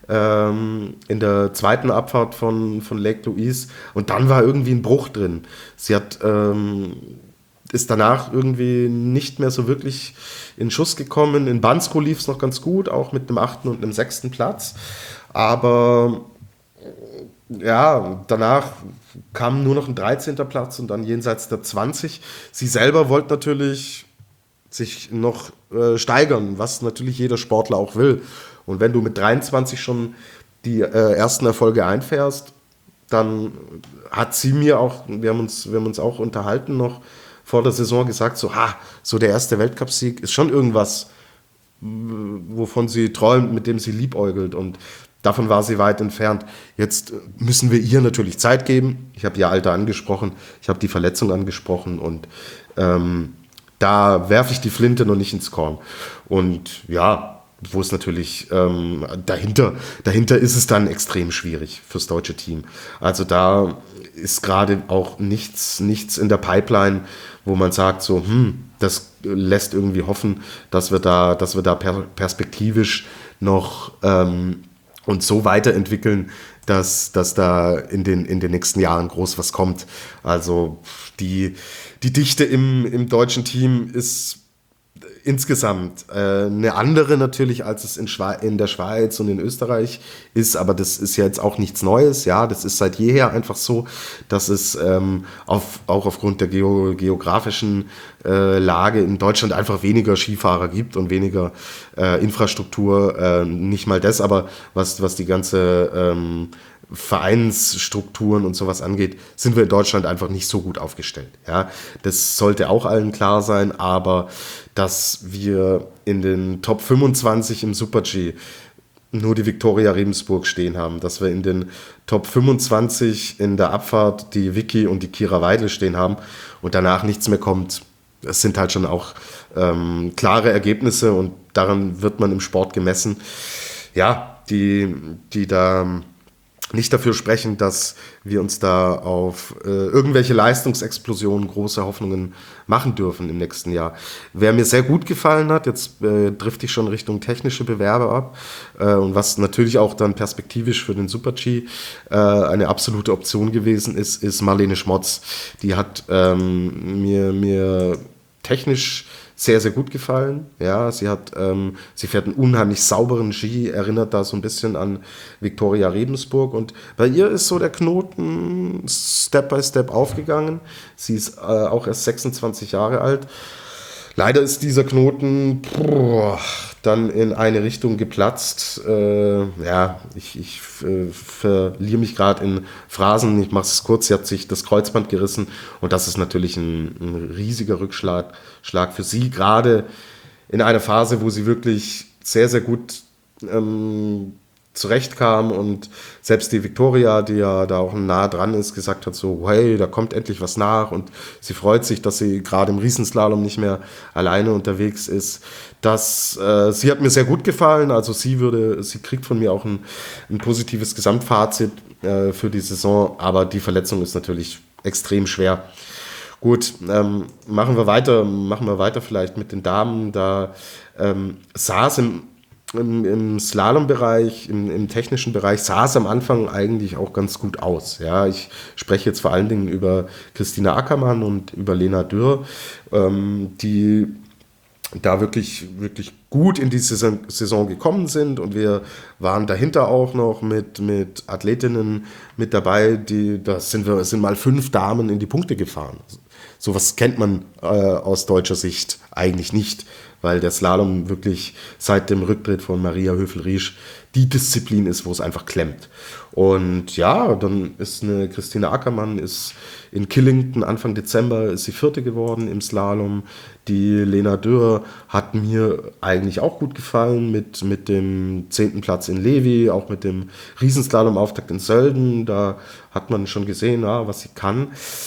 ähm, in der zweiten Abfahrt von, von Lake Louise. Und dann war irgendwie ein Bruch drin. Sie hat, ähm, ist danach irgendwie nicht mehr so wirklich in Schuss gekommen. In Bansko lief es noch ganz gut, auch mit einem achten und einem sechsten Platz. Aber ja, danach kam nur noch ein dreizehnter Platz und dann jenseits der zwanzig. Sie selber wollte natürlich sich noch äh, steigern, was natürlich jeder Sportler auch will. Und wenn du mit dreiundzwanzig schon die äh, ersten Erfolge einfährst, dann hat sie mir auch, wir haben uns, wir haben uns auch unterhalten noch vor der Saison gesagt, so, ha, so der erste Weltcupsieg ist schon irgendwas, wovon sie träumt, mit dem sie liebäugelt. Und davon war sie weit entfernt. Jetzt müssen wir ihr natürlich Zeit geben. Ich habe ihr Alter angesprochen, ich habe die Verletzung angesprochen und ähm, da werfe ich die Flinte noch nicht ins Korn. Und ja, wo es natürlich ähm, dahinter, dahinter ist es dann extrem schwierig fürs deutsche Team. Also da ist gerade auch nichts, nichts in der Pipeline, wo man sagt so, hm, das lässt irgendwie hoffen, dass wir da, dass wir da per- perspektivisch noch ähm, uns so weiterentwickeln, dass, dass da in den, in den nächsten Jahren groß was kommt. Also die, die Dichte im, im deutschen Team ist insgesamt äh, eine andere natürlich, als es in, Schwe- in der Schweiz und in Österreich ist, aber das ist ja jetzt auch nichts Neues, ja, das ist seit jeher einfach so, dass es ähm, auf, auch aufgrund der geo- geografischen äh, Lage in Deutschland einfach weniger Skifahrer gibt und weniger äh, Infrastruktur, äh, nicht mal das, aber was, was die ganze ähm, Vereinsstrukturen und sowas angeht, sind wir in Deutschland einfach nicht so gut aufgestellt. Ja, das sollte auch allen klar sein, aber dass wir in den Top fünfundzwanzig im Super-G nur die Viktoria Rebensburg stehen haben, dass wir in den Top fünfundzwanzig in der Abfahrt die Vicky und die Kira Weidl stehen haben und danach nichts mehr kommt, das sind halt schon auch ähm, klare Ergebnisse und daran wird man im Sport gemessen. Ja, die, die da nicht dafür sprechen, dass wir uns da auf äh, irgendwelche Leistungsexplosionen große Hoffnungen machen dürfen im nächsten Jahr. Wer mir sehr gut gefallen hat, jetzt äh, drifte ich schon Richtung technische Bewerber ab, äh, und was natürlich auch dann perspektivisch für den Super-G äh, eine absolute Option gewesen ist, ist Marlene Schmotz. Die hat ähm, mir, mir technisch sehr, sehr gut gefallen. Ja, sie hat, ähm, sie fährt einen unheimlich sauberen Ski, erinnert da so ein bisschen an Viktoria Rebensburg und bei ihr ist so der Knoten Step by Step aufgegangen. Sie ist äh, auch erst sechsundzwanzig Jahre alt. Leider ist dieser Knoten boah, dann in eine Richtung geplatzt. Äh, ja, ich, ich äh, verliere mich gerade in Phrasen. Ich mache es kurz. Sie hat sich das Kreuzband gerissen und das ist natürlich ein, ein riesiger Rückschlag Schlag für sie, gerade in einer Phase, wo sie wirklich sehr, sehr gut ähm, zurechtkam und selbst die Viktoria, die ja da auch nah dran ist, gesagt hat so, hey, da kommt endlich was nach und sie freut sich, dass sie gerade im Riesenslalom nicht mehr alleine unterwegs ist. Das, äh, sie hat mir sehr gut gefallen, also sie würde, sie kriegt von mir auch ein, ein positives Gesamtfazit äh, für die Saison, aber die Verletzung ist natürlich extrem schwer. Gut, ähm, machen wir weiter, machen wir weiter vielleicht mit den Damen. Da ähm, sah es im Im, im Slalom-Bereich, im, im technischen Bereich sah es am Anfang eigentlich auch ganz gut aus. Ja, ich spreche jetzt vor allen Dingen über Christina Ackermann und über Lena Dürr, ähm, die da wirklich, wirklich gut in die Saison, Saison gekommen sind und wir waren dahinter auch noch mit, mit Athletinnen mit dabei, die, da sind wir, sind mal fünf Damen in die Punkte gefahren. Sowas kennt man äh, aus deutscher Sicht eigentlich nicht, weil der Slalom wirklich seit dem Rücktritt von Maria Höfel-Riesch die Disziplin ist, wo es einfach klemmt. Und ja, dann ist eine Christina Ackermann ist in Killington Anfang Dezember ist sie Vierte geworden im Slalom. Die Lena Dürr hat mir eigentlich auch gut gefallen mit, mit dem zehnten Platz in Levi, auch mit dem Riesenslalom-Auftakt in Sölden. Da hat man schon gesehen, ja, was sie kann.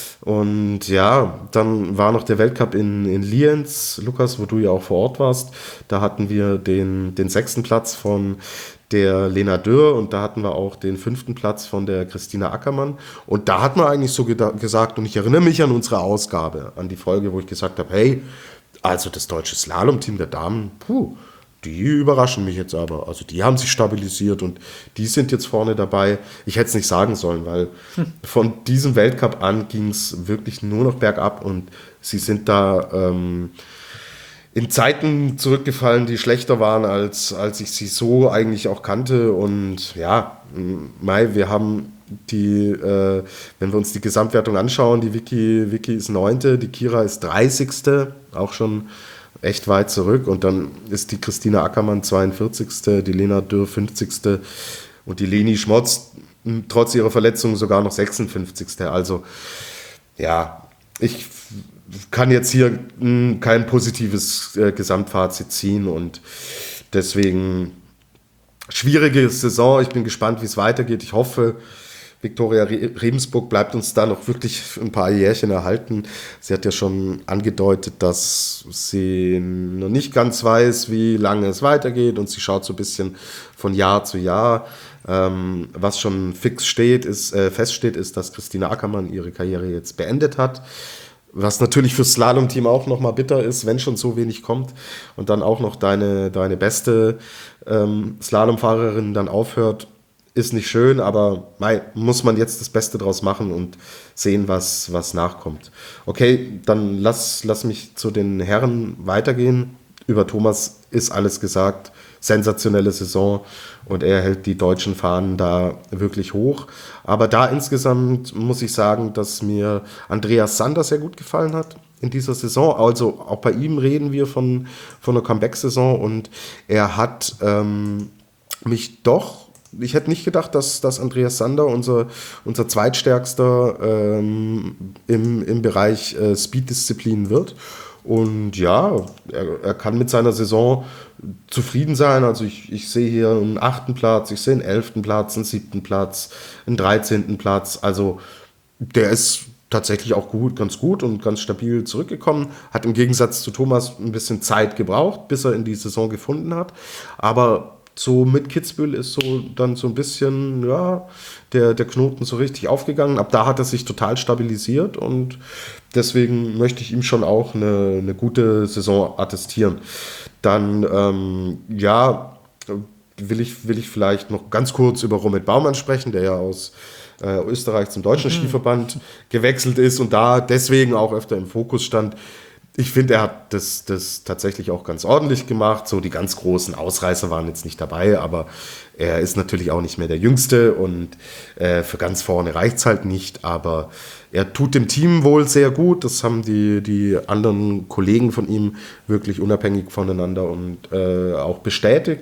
Und ja, dann war noch der Weltcup in, in Lienz, Lukas, wo du ja auch vor Ort warst. Da hatten wir den, den sechsten Platz von der Lena Dürr und da hatten wir auch den fünften Platz von der Christina Ackermann. Und da hat man eigentlich so geda- gesagt, und ich erinnere mich an unsere Ausgabe, an die Folge, wo ich gesagt habe, hey, also das deutsche Slalom-Team der Damen, puh, die überraschen mich jetzt aber. Also die haben sich stabilisiert und die sind jetzt vorne dabei. Ich hätte es nicht sagen sollen, weil hm. von diesem Weltcup an ging es wirklich nur noch bergab und sie sind da ähm, in Zeiten zurückgefallen, die schlechter waren, als, als ich sie so eigentlich auch kannte. Und ja, Mai, wir haben die, äh, wenn wir uns die Gesamtwertung anschauen, die Vicky, Vicky ist Neunte, die Kira ist dreißigste, auch schon echt weit zurück. Und dann ist die Christina Ackermann zweiundvierzigste, die Lena Dürr fünfzigste und die Leni Schmotz trotz ihrer Verletzung sogar noch sechsundfünfzigste. Also ja, ich kann jetzt hier mh, kein positives äh, Gesamtfazit ziehen und deswegen schwierige Saison. Ich bin gespannt, wie es weitergeht. Ich hoffe, Viktoria Rebensburg bleibt uns da noch wirklich ein paar Jährchen erhalten. Sie hat ja schon angedeutet, dass sie noch nicht ganz weiß, wie lange es weitergeht und sie schaut so ein bisschen von Jahr zu Jahr. Ähm, was schon fix steht, ist, äh, feststeht, ist, dass Christina Ackermann ihre Karriere jetzt beendet hat. Was natürlich fürs Slalom-Team auch nochmal bitter ist, wenn schon so wenig kommt und dann auch noch deine, deine beste ähm, Slalomfahrerin dann aufhört. Ist nicht schön, aber mei, muss man jetzt das Beste draus machen und sehen, was, was nachkommt. Okay, dann lass, lass mich zu den Herren weitergehen. Über Thomas ist alles gesagt. Sensationelle Saison und er hält die deutschen Fahnen da wirklich hoch. Aber da insgesamt muss ich sagen, dass mir Andreas Sander sehr gut gefallen hat in dieser Saison. Also auch bei ihm reden wir von, von einer Comeback-Saison und er hat ähm, mich doch Ich hätte nicht gedacht, dass, dass Andreas Sander unser, unser zweitstärkster ähm, im, im Bereich äh, Speed-Disziplin wird. Und ja, er, er kann mit seiner Saison zufrieden sein. Also ich, ich sehe hier einen achten Platz, ich sehe einen elften Platz, einen siebten Platz, einen dreizehnten Platz. Also der ist tatsächlich auch gut, ganz gut und ganz stabil zurückgekommen. Hat im Gegensatz zu Thomas ein bisschen Zeit gebraucht, bis er in die Saison gefunden hat. Aber so mit Kitzbühel ist so dann so ein bisschen, ja, der, der Knoten so richtig aufgegangen. Ab da hat er sich total stabilisiert und deswegen möchte ich ihm schon auch eine, eine gute Saison attestieren. Dann, ähm, ja, will ich, will ich vielleicht noch ganz kurz über Romet Baumann sprechen, der ja aus äh, Österreich zum Deutschen mhm. Skiverband gewechselt ist und da deswegen auch öfter im Fokus stand. Ich finde, er hat das, das tatsächlich auch ganz ordentlich gemacht. So die ganz großen Ausreißer waren jetzt nicht dabei, aber er ist natürlich auch nicht mehr der Jüngste und äh, für ganz vorne reicht es halt nicht. Aber er tut dem Team wohl sehr gut. Das haben die, die anderen Kollegen von ihm wirklich unabhängig voneinander und äh, auch bestätigt.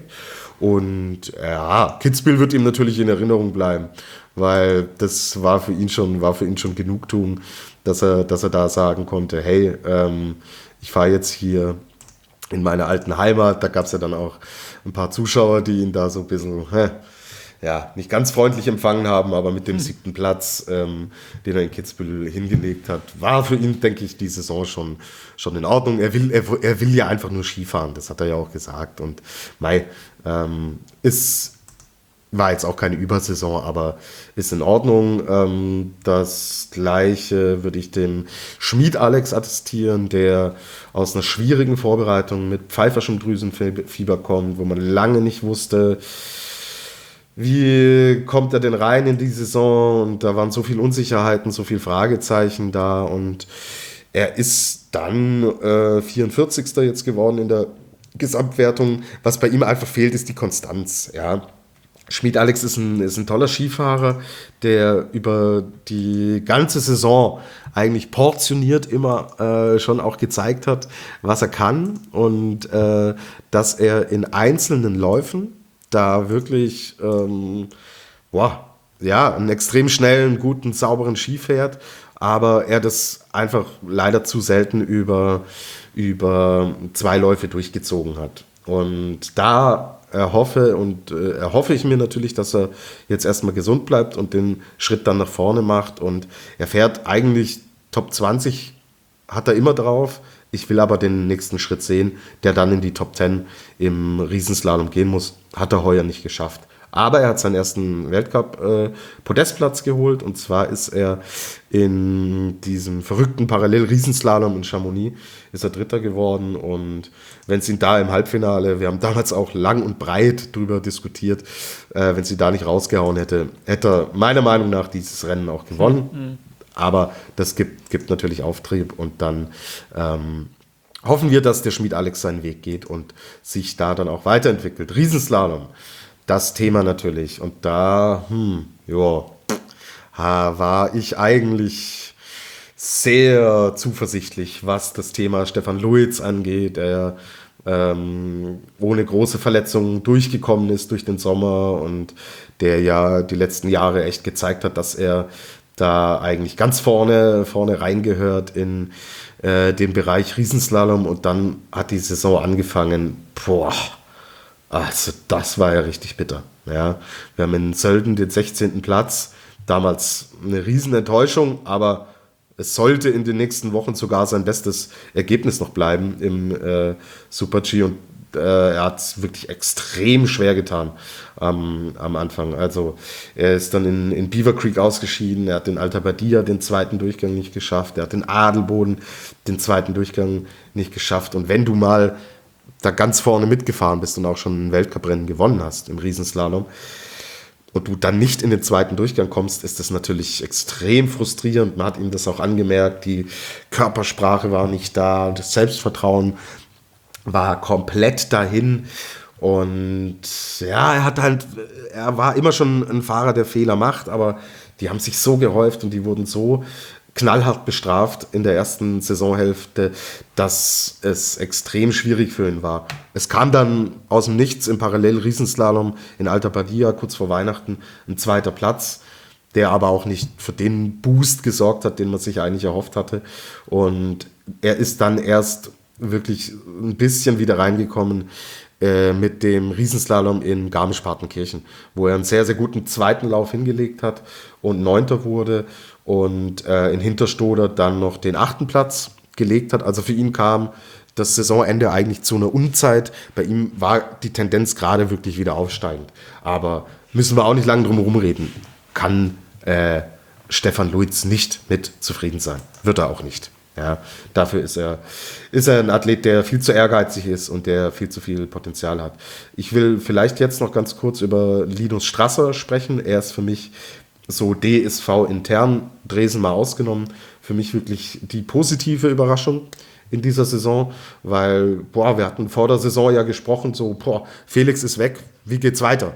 Und ja, Kitzbühel wird ihm natürlich in Erinnerung bleiben, weil das war für ihn schon, war für ihn schon Genugtuung, dass er, dass er da sagen konnte, hey, ähm, ich fahre jetzt hier in meine alten Heimat. Da gab es ja dann auch ein paar Zuschauer, die ihn da so ein bisschen, hä, ja, nicht ganz freundlich empfangen haben, aber mit dem siebten Platz, ähm, den er in Kitzbühel hingelegt hat, war für ihn, denke ich, die Saison schon, schon in Ordnung. Er will, er, er will ja einfach nur Skifahren, das hat er ja auch gesagt. Und mei, ähm, ist... War jetzt auch keine Übersaison, aber ist in Ordnung. Ähm, das Gleiche würde ich dem Schmied Alex attestieren, der aus einer schwierigen Vorbereitung mit pfeiferschem Drüsenfieber kommt, wo man lange nicht wusste, wie kommt er denn rein in die Saison. Und da waren so viele Unsicherheiten, so viele Fragezeichen da. Und er ist dann äh, vierundvierzigster jetzt geworden in der Gesamtwertung. Was bei ihm einfach fehlt, ist die Konstanz, ja. Schmied Alex ist ein, ist ein toller Skifahrer, der über die ganze Saison eigentlich portioniert immer äh, schon auch gezeigt hat, was er kann und äh, dass er in einzelnen Läufen da wirklich ähm, boah, ja, einen extrem schnellen, guten, sauberen Ski fährt, aber er das einfach leider zu selten über, über zwei Läufe durchgezogen hat. Und da erhoffe und äh, erhoffe ich mir natürlich, dass er jetzt erstmal gesund bleibt und den Schritt dann nach vorne macht. Und er fährt eigentlich Top zwanzig, hat er immer drauf. Ich will aber den nächsten Schritt sehen, der dann in die Top zehn im Riesenslalom gehen muss. Hat er heuer nicht geschafft. Aber er hat seinen ersten Weltcup-Podestplatz äh, geholt. Und zwar ist er in diesem verrückten Parallel-Riesenslalom in Chamonix ist er Dritter geworden. Und wenn es ihn da im Halbfinale, wir haben damals auch lang und breit drüber diskutiert, äh, wenn sie da nicht rausgehauen hätte, hätte er meiner Meinung nach dieses Rennen auch gewonnen. Mhm. Aber das gibt, gibt natürlich Auftrieb. Und dann ähm, hoffen wir, dass der Schmied Alex seinen Weg geht und sich da dann auch weiterentwickelt. Riesenslalom. Das Thema natürlich. Und da, hm, ja, war ich eigentlich sehr zuversichtlich, was das Thema Stefan Luiz angeht, der ähm, ohne große Verletzungen durchgekommen ist durch den Sommer und der ja die letzten Jahre echt gezeigt hat, dass er da eigentlich ganz vorne, vorne reingehört in, äh, den Bereich Riesenslalom und dann hat die Saison angefangen. Boah, also das war ja richtig bitter. Ja. Wir haben in Sölden den sechzehnten Platz, damals eine Riesenenttäuschung, aber es sollte in den nächsten Wochen sogar sein bestes Ergebnis noch bleiben im äh, Super-G und äh, er hat es wirklich extrem schwer getan ähm, am Anfang. Also er ist dann in, in Beaver Creek ausgeschieden, er hat in Alta Badia den zweiten Durchgang nicht geschafft, er hat in Adelboden den zweiten Durchgang nicht geschafft und wenn du mal da ganz vorne mitgefahren bist und auch schon ein Weltcuprennen gewonnen hast im Riesenslalom, und du dann nicht in den zweiten Durchgang kommst, ist das natürlich extrem frustrierend. Man hat ihm das auch angemerkt, die Körpersprache war nicht da, das Selbstvertrauen war komplett dahin. Und ja, er hat halt, er war immer schon ein Fahrer, der Fehler macht, aber die haben sich so gehäuft und die wurden so knallhart bestraft in der ersten Saisonhälfte, dass es extrem schwierig für ihn war. Es kam dann aus dem Nichts im Parallel-Riesenslalom in Alta Badia kurz vor Weihnachten ein zweiter Platz, der aber auch nicht für den Boost gesorgt hat, den man sich eigentlich erhofft hatte. Und er ist dann erst wirklich ein bisschen wieder reingekommen äh, mit dem Riesenslalom in Garmisch-Partenkirchen, wo er einen sehr, sehr guten zweiten Lauf hingelegt hat und Neunter wurde und äh, in Hinterstoder dann noch den achten Platz gelegt hat. Also für ihn kam das Saisonende eigentlich zu einer Unzeit. Bei ihm war die Tendenz gerade wirklich wieder aufsteigend. Aber müssen wir auch nicht lange drum herum reden. Kann äh, Stefan Luiz nicht mit zufrieden sein. Wird er auch nicht. Ja, dafür ist er, ist er ein Athlet, der viel zu ehrgeizig ist und der viel zu viel Potenzial hat. Ich will vielleicht jetzt noch ganz kurz über Linus Strasser sprechen. Er ist für mich so D S V intern, Dresden mal ausgenommen, für mich wirklich die positive Überraschung in dieser Saison, weil, boah, wir hatten vor der Saison ja gesprochen, so, boah, Felix ist weg, wie geht's weiter?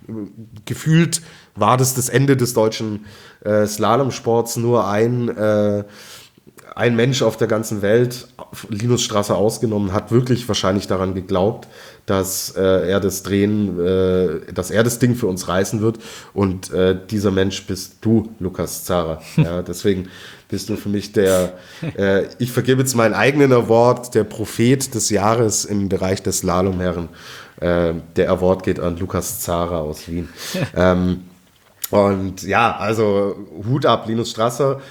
Gefühlt war das das Ende des deutschen äh, Slalomsports, nur ein, äh, ein Mensch auf der ganzen Welt, Linus Strasser ausgenommen, hat wirklich wahrscheinlich daran geglaubt, dass äh, er das Drehen, äh, dass er das Ding für uns reißen wird. Und äh, dieser Mensch bist du, Lukas Zara. Ja, deswegen bist du für mich der, äh, ich vergebe jetzt meinen eigenen Award, der Prophet des Jahres im Bereich des Slalomherren. Äh, der Award geht an Lukas Zara aus Wien. ähm, und ja, also Hut ab, Linus Strasser.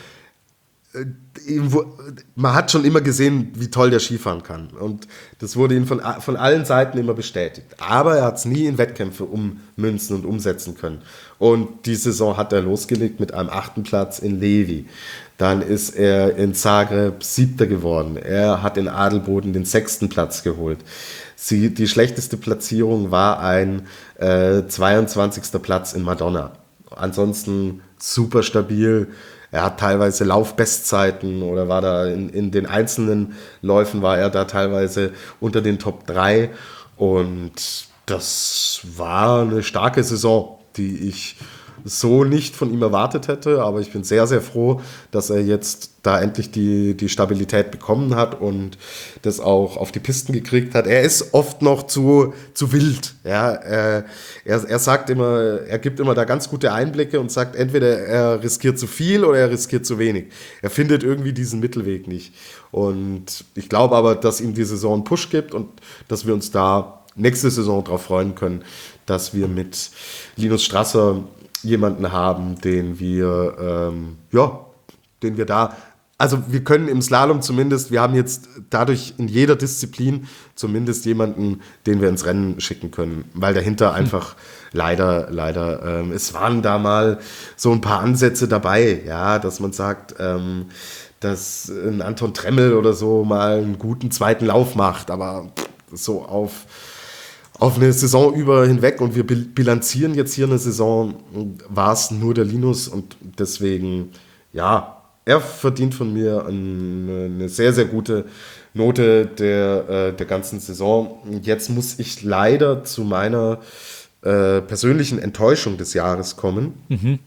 Man hat schon immer gesehen, wie toll der Skifahren kann. Und das wurde ihm von, von allen Seiten immer bestätigt. Aber er hat es nie in Wettkämpfe ummünzen und umsetzen können. Und die Saison hat er losgelegt mit einem achten Platz in Levi. Dann ist er in Zagreb Siebter geworden. Er hat in Adelboden den sechsten Platz geholt. Sie, die schlechteste Platzierung war ein äh, zweiundzwanzigster Platz in Madonna. Ansonsten super stabil. Er hat teilweise Laufbestzeiten oder war da in, in den einzelnen Läufen war er da teilweise unter den Top drei. Und das war eine starke Saison, die ich so nicht von ihm erwartet hätte. Aber ich bin sehr, sehr froh, dass er jetzt da endlich die, die Stabilität bekommen hat und das auch auf die Pisten gekriegt hat. Er ist oft noch zu, zu wild. Ja, er, er, er sagt immer, er gibt immer da ganz gute Einblicke und sagt, entweder er riskiert zu viel oder er riskiert zu wenig. Er findet irgendwie diesen Mittelweg nicht. Und ich glaube aber, dass ihm die Saison einen Push gibt und dass wir uns da nächste Saison darauf freuen können, dass wir mit Linus Strasser jemanden haben, den wir, ähm, ja, den wir da, also wir können im Slalom zumindest, wir haben jetzt dadurch in jeder Disziplin zumindest jemanden, den wir ins Rennen schicken können, weil dahinter einfach leider, leider, ähm, es waren da mal so ein paar Ansätze dabei, ja, dass man sagt, ähm, dass ein Anton Tremmel oder so mal einen guten zweiten Lauf macht, aber so auf Auf eine Saison über hinweg und wir bilanzieren jetzt hier eine Saison, war es nur der Linus und deswegen, ja, er verdient von mir eine, eine sehr, sehr gute Note der, äh, der ganzen Saison. Jetzt muss ich leider zu meiner äh, persönlichen Enttäuschung des Jahres kommen. Mhm.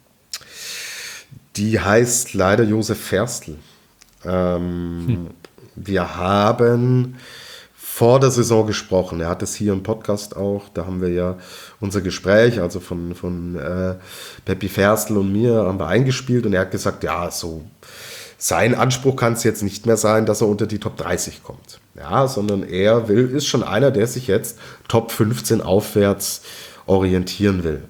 Die heißt leider Josef Ferstl. Ähm, hm. Wir haben vor der Saison gesprochen. Er hat es hier im Podcast auch, da haben wir ja unser Gespräch, also von, von äh, Peppi Ferstl und mir, haben wir eingespielt und er hat gesagt, ja, so, sein Anspruch kann es jetzt nicht mehr sein, dass er unter die Top dreißig kommt. Ja, sondern er will, ist schon einer, der sich jetzt Top fünfzehn aufwärts orientieren will.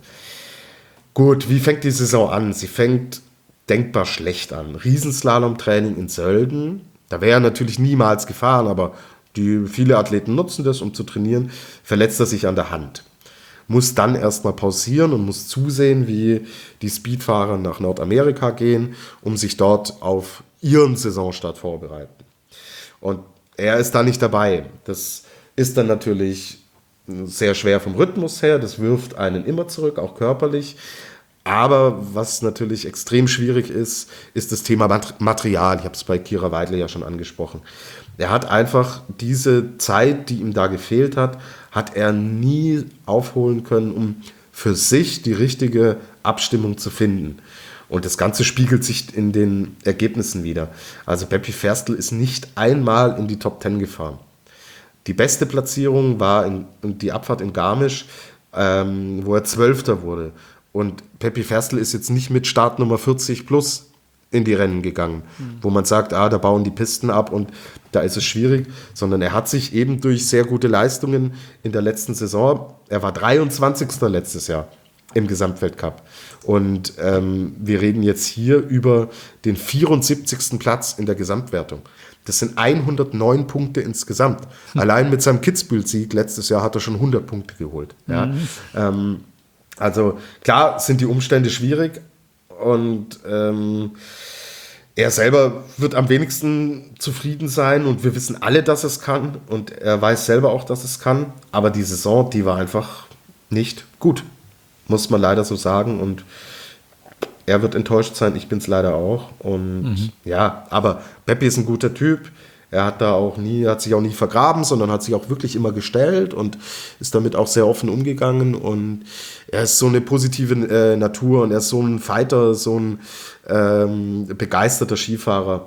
Gut, wie fängt die Saison an? Sie fängt denkbar schlecht an. Riesenslalom-Training in Sölden. Da wäre er natürlich niemals gefahren, aber die, viele Athleten nutzen das, um zu trainieren. Verletzt er sich an der Hand. Muss dann erstmal pausieren und muss zusehen, wie die Speedfahrer nach Nordamerika gehen, um sich dort auf ihren Saisonstart vorbereiten. Und er ist da nicht dabei. Das ist dann natürlich sehr schwer vom Rhythmus her. Das wirft einen immer zurück, auch körperlich. Aber was natürlich extrem schwierig ist, ist das Thema Material. Ich habe es bei Kira Weidle ja schon angesprochen. Er hat einfach diese Zeit, die ihm da gefehlt hat, hat er nie aufholen können, um für sich die richtige Abstimmung zu finden. Und das Ganze spiegelt sich in den Ergebnissen wieder. Also Peppi Ferstl ist nicht einmal in die Top Ten gefahren. Die beste Platzierung war in, in die Abfahrt in Garmisch, ähm, wo er Zwölfter wurde. Und Peppi Ferstl ist jetzt nicht mit Startnummer vierzig plus in die Rennen gegangen, mhm. wo man sagt, ah, da bauen die Pisten ab und da ist es schwierig, sondern er hat sich eben durch sehr gute Leistungen in der letzten Saison, er war dreiundzwanzigster letztes Jahr im Gesamtweltcup und ähm, wir reden jetzt hier über den vierundsiebzigsten Platz in der Gesamtwertung. Das sind hundertneun Punkte insgesamt. Mhm. Allein mit seinem Kitzbühel-Sieg letztes Jahr hat er schon hundert Punkte geholt. Mhm. Ja. Ähm, also klar sind die Umstände schwierig, und ähm, er selber wird am wenigsten zufrieden sein und wir wissen alle, dass es kann und er weiß selber auch, dass es kann, aber die Saison, die war einfach nicht gut, muss man leider so sagen und er wird enttäuscht sein, ich bin es leider auch und mhm. ja, aber Peppi ist ein guter Typ. Er hat da auch nie, hat sich auch nie vergraben, sondern hat sich auch wirklich immer gestellt und ist damit auch sehr offen umgegangen. Und er ist so eine positive äh, Natur und er ist so ein Fighter, so ein ähm, begeisterter Skifahrer.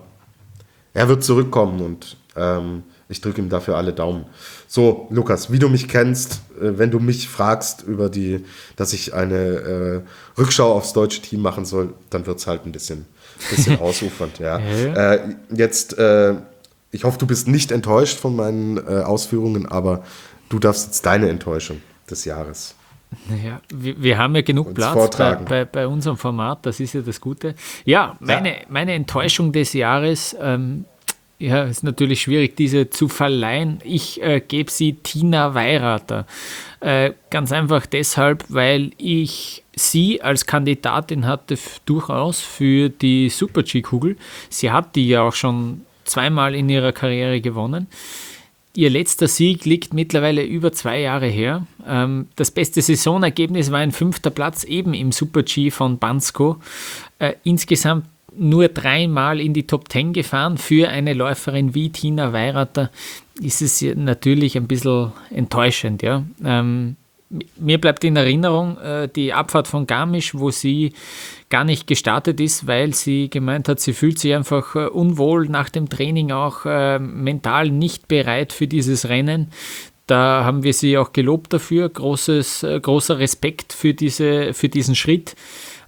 Er wird zurückkommen und ähm, ich drücke ihm dafür alle Daumen. So, Lukas, wie du mich kennst, äh, wenn du mich fragst über die, dass ich eine äh, Rückschau aufs deutsche Team machen soll, dann wird es halt ein bisschen, bisschen ausufernd. Ja. äh, jetzt äh, Ich hoffe, du bist nicht enttäuscht von meinen äh, Ausführungen, aber du darfst jetzt deine Enttäuschung des Jahres. Naja, wir, wir haben ja genug Platz bei, bei, bei unserem Format, das ist ja das Gute. Ja, meine, ja. meine Enttäuschung des Jahres, ähm, ja, ist natürlich schwierig, diese zu verleihen. Ich äh, gebe sie Tina Weirater. Äh, ganz einfach deshalb, weil ich sie als Kandidatin hatte f- durchaus für die Super-G-Kugel. Sie hat die ja auch schon zweimal in ihrer Karriere gewonnen. Ihr letzter Sieg liegt mittlerweile über zwei Jahre her. Ähm, das beste Saisonergebnis war ein fünfter Platz eben im Super-G von Bansko. Äh, insgesamt nur dreimal in die Top Ten gefahren. Für eine Läuferin wie Tina Weirater ist es natürlich ein bisschen enttäuschend. Ja. Ähm, mir bleibt in Erinnerung äh, die Abfahrt von Garmisch, wo sie gar nicht gestartet ist, weil sie gemeint hat, sie fühlt sich einfach äh, unwohl nach dem Training, auch äh, mental nicht bereit für dieses Rennen. Da haben wir sie auch gelobt dafür, großes, äh, großer Respekt für, diese, für diesen Schritt.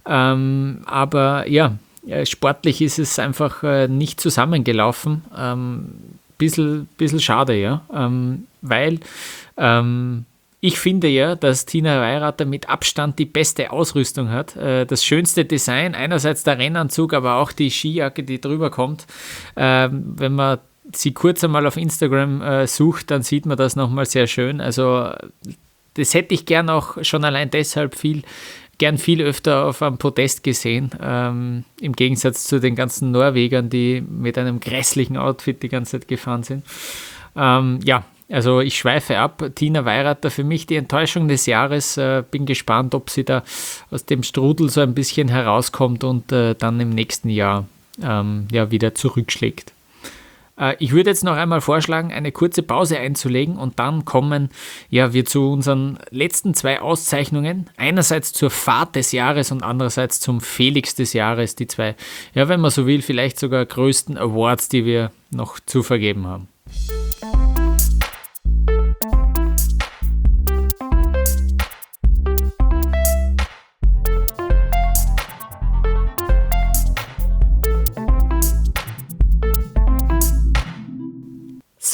Ähm, aber ja, sportlich ist es einfach äh, nicht zusammengelaufen. Ähm, bisschen, bisschen schade, ja, ähm, weil ähm, ich finde ja, dass Tina Weirater mit Abstand die beste Ausrüstung hat. Das schönste Design, einerseits der Rennanzug, aber auch die Skijacke, die drüber kommt. Wenn man sie kurz einmal auf Instagram sucht, dann sieht man das nochmal sehr schön. Also das hätte ich gern auch schon allein deshalb viel, gern viel öfter auf einem Podest gesehen. Im Gegensatz zu den ganzen Norwegern, die mit einem grässlichen Outfit die ganze Zeit gefahren sind. Ja, also ich schweife ab. Tina Weirater für mich die Enttäuschung des Jahres. Äh, bin gespannt, ob sie da aus dem Strudel so ein bisschen herauskommt und äh, dann im nächsten Jahr ähm, ja, wieder zurückschlägt. Äh, ich würde jetzt noch einmal vorschlagen, eine kurze Pause einzulegen und dann kommen ja, wir zu unseren letzten zwei Auszeichnungen. Einerseits zur Fahrt des Jahres und andererseits zum Felix des Jahres. Die zwei, ja, wenn man so will, vielleicht sogar größten Awards, die wir noch zu vergeben haben.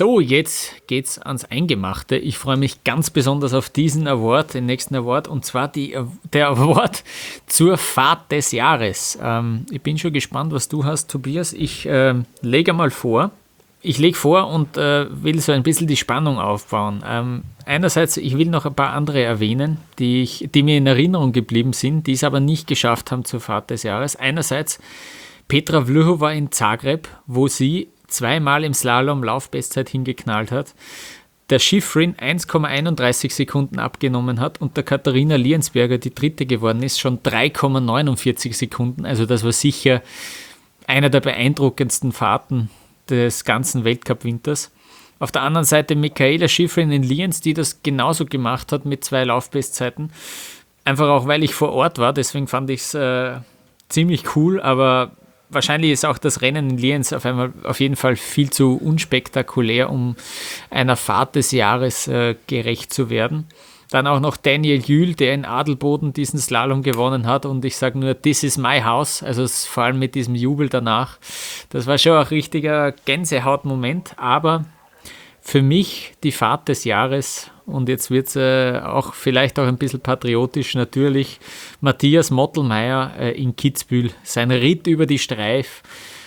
So, jetzt geht's ans Eingemachte. Ich freue mich ganz besonders auf diesen Award, den nächsten Award, und zwar die, der Award zur Fahrt des Jahres. Ähm, ich bin schon gespannt, was du hast, Tobias. Ich äh, lege mal vor. Ich lege vor und äh, will so ein bisschen die Spannung aufbauen. Ähm, einerseits, ich will noch ein paar andere erwähnen, die, ich, die mir in Erinnerung geblieben sind, die es aber nicht geschafft haben zur Fahrt des Jahres. Einerseits Petra Vlhova in Zagreb, wo sie zweimal im Slalom Laufbestzeit hingeknallt hat, der Schifrin eins Komma einunddreißig Sekunden abgenommen hat und der Katharina Liensberger, die dritte geworden ist, schon drei Komma neunundvierzig Sekunden. Also das war sicher einer der beeindruckendsten Fahrten des ganzen Weltcup-Winters. Auf der anderen Seite Michaela Schifrin in Lienz, die das genauso gemacht hat mit zwei Laufbestzeiten. Einfach auch, weil ich vor Ort war, deswegen fand ich es äh, ziemlich cool, aber wahrscheinlich ist auch das Rennen in Lienz auf einmal auf jeden Fall viel zu unspektakulär, um einer Fahrt des Jahres äh, gerecht zu werden. Dann auch noch Daniel Jühl, der in Adelboden diesen Slalom gewonnen hat, und ich sage nur, this is my house, also vor allem mit diesem Jubel danach. Das war schon ein richtiger Gänsehautmoment, aber für mich die Fahrt des Jahres, und jetzt wird es äh, auch vielleicht auch ein bisschen patriotisch, natürlich Matthias Mottelmeier äh, in Kitzbühel, sein Ritt über die Streif.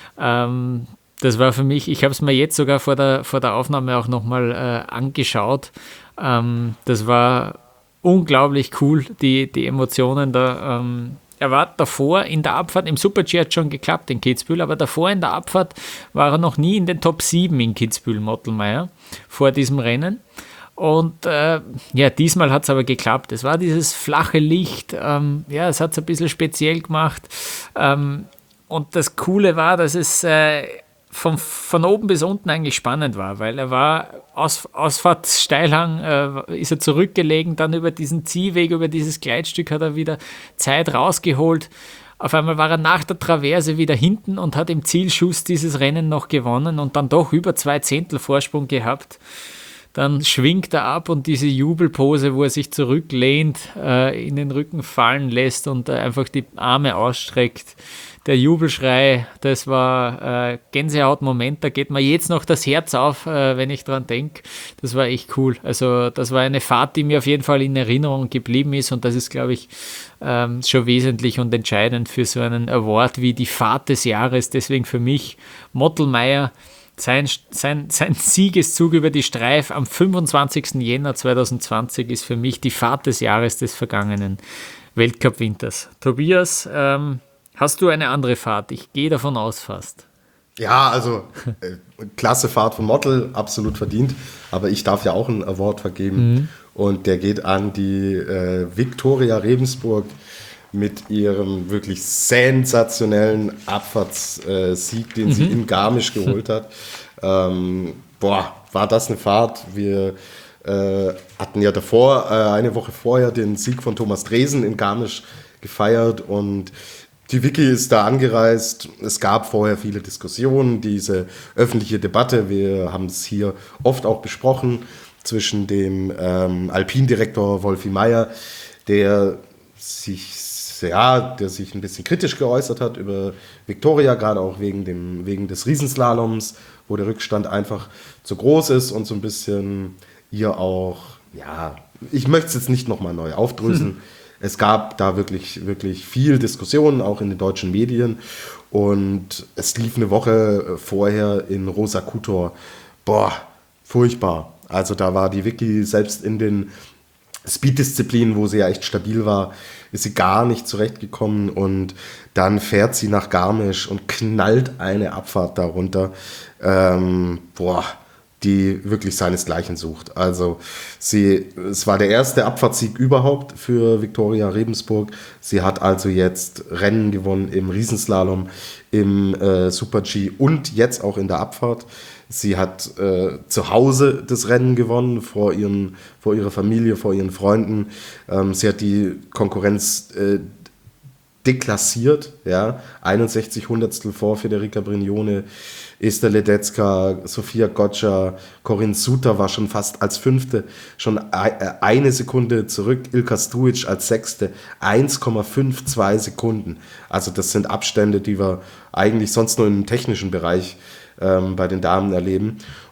Ähm, das war für mich, ich habe es mir jetzt sogar vor der, vor der Aufnahme auch nochmal äh, angeschaut. Ähm, das war unglaublich cool, die, die Emotionen da. Ähm, er war davor in der Abfahrt, im Super-G hat schon geklappt in Kitzbühel, aber davor in der Abfahrt war er noch nie in den Top sieben in Kitzbühel, Mottelmeier, vor diesem Rennen. Und äh, ja, diesmal hat es aber geklappt. Es war dieses flache Licht, ähm, ja, es hat es ein bisschen speziell gemacht. Ähm, und das Coole war, dass es äh, von, von oben bis unten eigentlich spannend war, weil er war Aus, Ausfahrtssteilhang, äh, ist er zurückgelegen, dann über diesen Ziehweg, über dieses Gleitstück hat er wieder Zeit rausgeholt. Auf einmal war er nach der Traverse wieder hinten und hat im Zielschuss dieses Rennen noch gewonnen und dann doch über zwei Zehntel Vorsprung gehabt. Dann schwingt er ab und diese Jubelpose, wo er sich zurücklehnt, äh, in den Rücken fallen lässt und äh, einfach die Arme ausstreckt. Der Jubelschrei, das war äh, Gänsehautmoment, da geht mir jetzt noch das Herz auf, äh, wenn ich dran denke. Das war echt cool. Also das war eine Fahrt, die mir auf jeden Fall in Erinnerung geblieben ist, und das ist, glaube ich, ähm, schon wesentlich und entscheidend für so einen Award wie die Fahrt des Jahres. Deswegen für mich Mottelmeier, Sein, sein, sein Siegeszug über die Streif am fünfundzwanzigsten Jänner zweitausendzwanzig ist für mich die Fahrt des Jahres des vergangenen Weltcup-Winters. Tobias, ähm, hast du eine andere Fahrt? Ich gehe davon aus fast. Ja, also äh, klasse Fahrt von Mottel, absolut verdient. Aber ich darf ja auch einen Award vergeben. Mhm. Und der geht an die äh, Viktoria Rebensburg mit ihrem wirklich sensationellen Abfahrtssieg, den mhm. sie in Garmisch geholt hat. Ähm, boah, war das eine Fahrt. Wir äh, hatten ja davor, äh, eine Woche vorher, den Sieg von Thomas Dresen in Garmisch gefeiert, und die Vicky ist da angereist. Es gab vorher viele Diskussionen, diese öffentliche Debatte, wir haben es hier oft auch besprochen, zwischen dem ähm, Alpindirektor Wolfi Meier, der sich Ja, der sich ein bisschen kritisch geäußert hat über Viktoria, gerade auch wegen, dem, wegen des Riesenslaloms, wo der Rückstand einfach zu groß ist und so ein bisschen ihr auch, ja, ich möchte es jetzt nicht nochmal neu aufdröseln. Hm. Es gab da wirklich, wirklich viel Diskussion, auch in den deutschen Medien, und es lief eine Woche vorher in Rosa Kutor. Boah, furchtbar. Also da war die Vicky selbst in den Speed-Disziplinen, wo sie ja echt stabil war, ist sie gar nicht zurechtgekommen, und dann fährt sie nach Garmisch und knallt eine Abfahrt darunter, ähm, boah, die wirklich seinesgleichen sucht. Also sie, es war der erste Abfahrtssieg überhaupt für Viktoria Rebensburg. Sie hat also jetzt Rennen gewonnen im Riesenslalom, im äh, Super-G und jetzt auch in der Abfahrt. Sie hat äh, zu Hause das Rennen gewonnen, vor, ihren, vor ihrer Familie, vor ihren Freunden. Ähm, sie hat die Konkurrenz äh, deklassiert, ja, einundsechzig Hundertstel vor Federica Brignone, Esther Ledetzka, Sofia Gotcha, Corinne Suter war schon fast als Fünfte, schon eine Sekunde zurück, Ilka Strujic als Sechste, eins Komma zweiundfünfzig Sekunden. Also das sind Abstände, die wir eigentlich sonst nur im technischen Bereich ähm, bei den Damen erleben.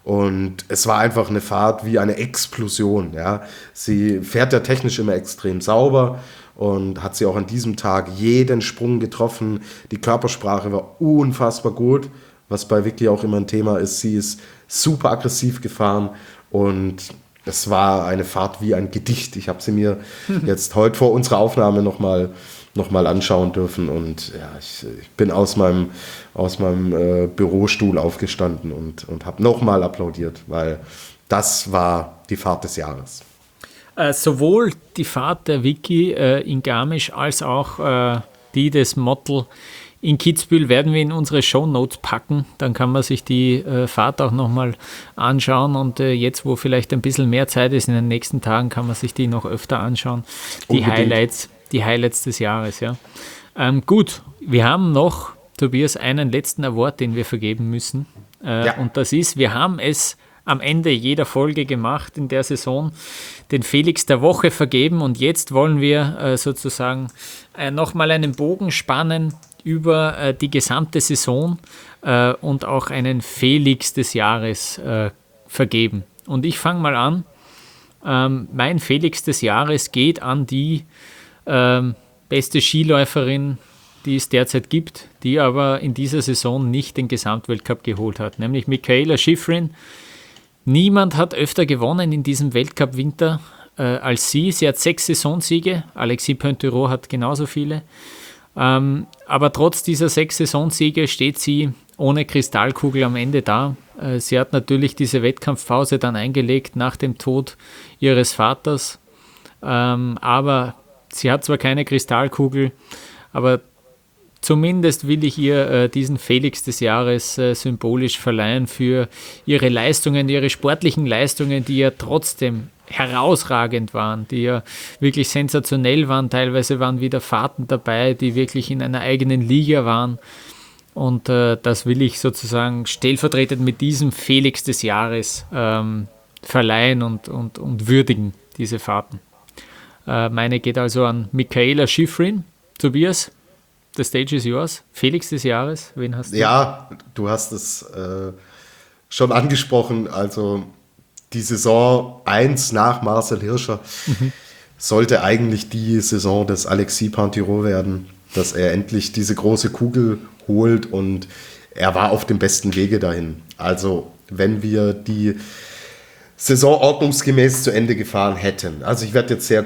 Und es war einfach eine Fahrt wie eine Explosion. Ja. Sie fährt ja technisch immer extrem sauber und hat sie auch an diesem Tag jeden Sprung getroffen. Die Körpersprache war unfassbar gut, was bei Vicky auch immer ein Thema ist. Sie ist super aggressiv gefahren und es war eine Fahrt wie ein Gedicht. Ich habe sie mir jetzt heute vor unserer Aufnahme nochmal noch mal anschauen dürfen und ja, ich, ich bin aus meinem, aus meinem äh, Bürostuhl aufgestanden und, und habe nochmal applaudiert, weil das war die Fahrt des Jahres. Äh, sowohl die Fahrt der Vicky äh, in Garmisch als auch äh, die des Mottl in Kitzbühel werden wir in unsere Shownotes packen. Dann kann man sich die äh, Fahrt auch nochmal anschauen und äh, jetzt, wo vielleicht ein bisschen mehr Zeit ist in den nächsten Tagen, kann man sich die noch öfter anschauen. Die Unbedingt. Highlights, die Highlights des Jahres, ja. Ähm, gut, wir haben noch, Tobias, einen letzten Award, den wir vergeben müssen. Äh, ja. Und das ist, wir haben es am Ende jeder Folge gemacht in der Saison, den Felix der Woche vergeben und jetzt wollen wir äh, sozusagen äh, nochmal einen Bogen spannen über äh, die gesamte Saison äh, und auch einen Felix des Jahres äh, vergeben. Und ich fange mal an. Ähm, mein Felix des Jahres geht an die ähm, beste Skiläuferin, die es derzeit gibt, die aber in dieser Saison nicht den Gesamtweltcup geholt hat, nämlich Mikaela Shiffrin. Niemand hat öfter gewonnen in diesem Weltcup-Winter äh, als sie. Sie hat sechs Saisonsiege, Alexis Pointerot hat genauso viele. Ähm, aber trotz dieser sechs Saisonsiege steht sie ohne Kristallkugel am Ende da. Äh, sie hat natürlich diese Wettkampfpause dann eingelegt nach dem Tod ihres Vaters. Ähm, aber sie hat zwar keine Kristallkugel, aber zumindest will ich ihr äh, diesen Felix des Jahres äh, symbolisch verleihen für ihre Leistungen, ihre sportlichen Leistungen, die ja trotzdem herausragend waren, die ja wirklich sensationell waren. Teilweise waren wieder Fahrten dabei, die wirklich in einer eigenen Liga waren. Und äh, das will ich sozusagen stellvertretend mit diesem Felix des Jahres ähm, verleihen und, und, und würdigen, diese Fahrten. Äh, meine geht also an Mikaela Shiffrin. Tobias, the stage is yours. Felix des Jahres, wen hast du? Ja, du hast es äh, schon angesprochen. Also die Saison eins nach Marcel Hirscher mhm. sollte eigentlich die Saison des Alexis Pointerot werden, dass er endlich diese große Kugel holt und er war auf dem besten Wege dahin. Also wenn wir die Saison ordnungsgemäß zu Ende gefahren hätten, also ich werde jetzt sehr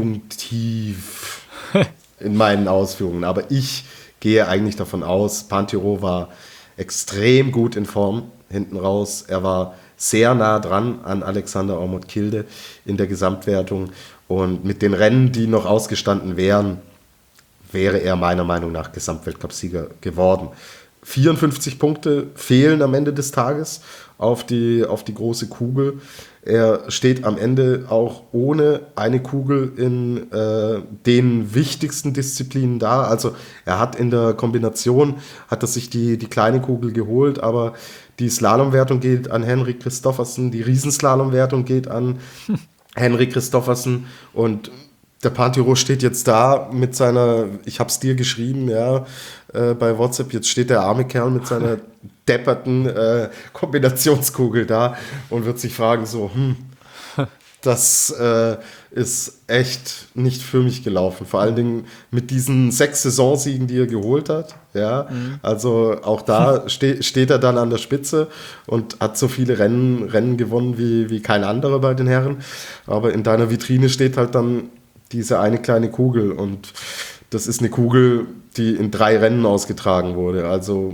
konjunktiv in meinen Ausführungen, aber ich gehe eigentlich davon aus, Pointerot war extrem gut in Form hinten raus. Er war sehr nah dran an Alexander Ormod-Kilde in der Gesamtwertung und mit den Rennen, die noch ausgestanden wären, wäre er meiner Meinung nach Gesamtweltcupsieger geworden. vierundfünfzig Punkte fehlen am Ende des Tages auf die, auf die große Kugel. Er steht am Ende auch ohne eine Kugel in äh, den wichtigsten Disziplinen da. Also er hat in der Kombination, hat er sich die, die kleine Kugel geholt, aber die Slalomwertung geht an Henrik Kristoffersen, die Riesenslalomwertung geht an hm. Henrik Kristoffersen und der Pointerot steht jetzt da mit seiner, ich hab's dir geschrieben, ja, äh, bei WhatsApp, jetzt steht der arme Kerl mit seiner depperten äh, Kombinationskugel da und wird sich fragen so, hm, das äh, ist echt nicht für mich gelaufen. Vor allen Dingen mit diesen sechs Saisonsiegen, die er geholt hat, ja, mhm. also auch da ste- steht er dann an der Spitze und hat so viele Rennen, Rennen gewonnen wie, wie kein anderer bei den Herren, aber in deiner Vitrine steht halt dann diese eine kleine Kugel und das ist eine Kugel, die in drei Rennen ausgetragen wurde. Also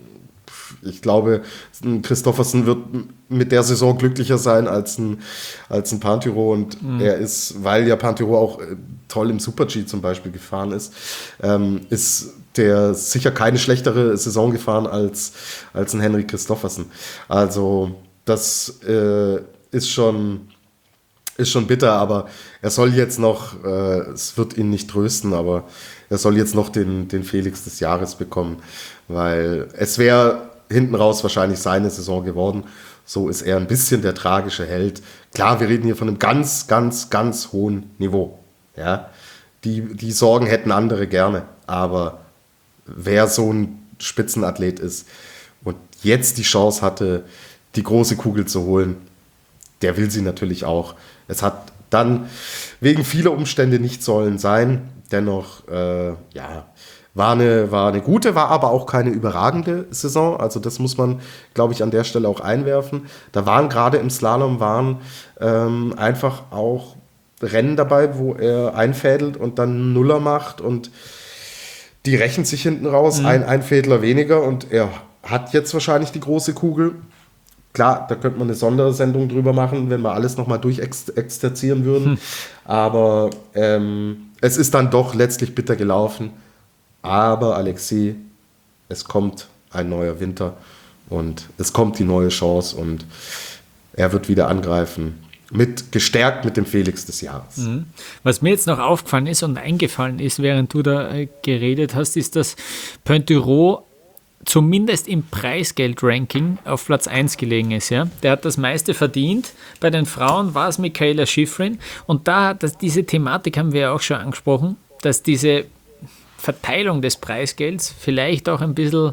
ich glaube, Kristoffersen wird mit der Saison glücklicher sein als ein, als ein Pointerot und mhm. er ist, weil ja Pointerot auch toll im Super-G zum Beispiel gefahren ist, ähm, ist der sicher keine schlechtere Saison gefahren als, als ein Henrik Kristoffersen. Also das äh, ist schon ist schon bitter, aber er soll jetzt noch, äh, es wird ihn nicht trösten, aber er soll jetzt noch den, den Felix des Jahres bekommen, weil es wäre hinten raus wahrscheinlich seine Saison geworden. So ist er ein bisschen der tragische Held. Klar, wir reden hier von einem ganz, ganz, ganz hohen Niveau. Ja? Die, die Sorgen hätten andere gerne, aber wer so ein Spitzenathlet ist und jetzt die Chance hatte, die große Kugel zu holen. Der will sie natürlich auch. Es hat dann wegen vieler Umstände nicht sollen sein. Dennoch, äh, ja, war eine, war eine gute, war aber auch keine überragende Saison. Also das muss man, glaube ich, an der Stelle auch einwerfen. Da waren gerade im Slalom waren ähm, einfach auch Rennen dabei, wo er einfädelt und dann Nuller macht und die rächen sich hinten raus, mhm. ein Einfädler weniger und er hat jetzt wahrscheinlich die große Kugel. Klar, da könnte man eine Sondersendung drüber machen, wenn wir alles nochmal durchexerzieren würden. Hm. Aber ähm, es ist dann doch letztlich bitter gelaufen. Aber Alexis, es kommt ein neuer Winter und es kommt die neue Chance und er wird wieder angreifen. Mit, gestärkt mit dem Felix des Jahres. Mhm. Was mir jetzt noch aufgefallen ist und eingefallen ist, während du da äh, geredet hast, ist, dass Pointerot zumindest im Preisgeld-Ranking auf Platz eins gelegen ist. Ja? Der hat das meiste verdient. Bei den Frauen war es Mikaela Shiffrin. Und da, das, diese Thematik haben wir ja auch schon angesprochen, dass diese Verteilung des Preisgelds vielleicht auch ein bisschen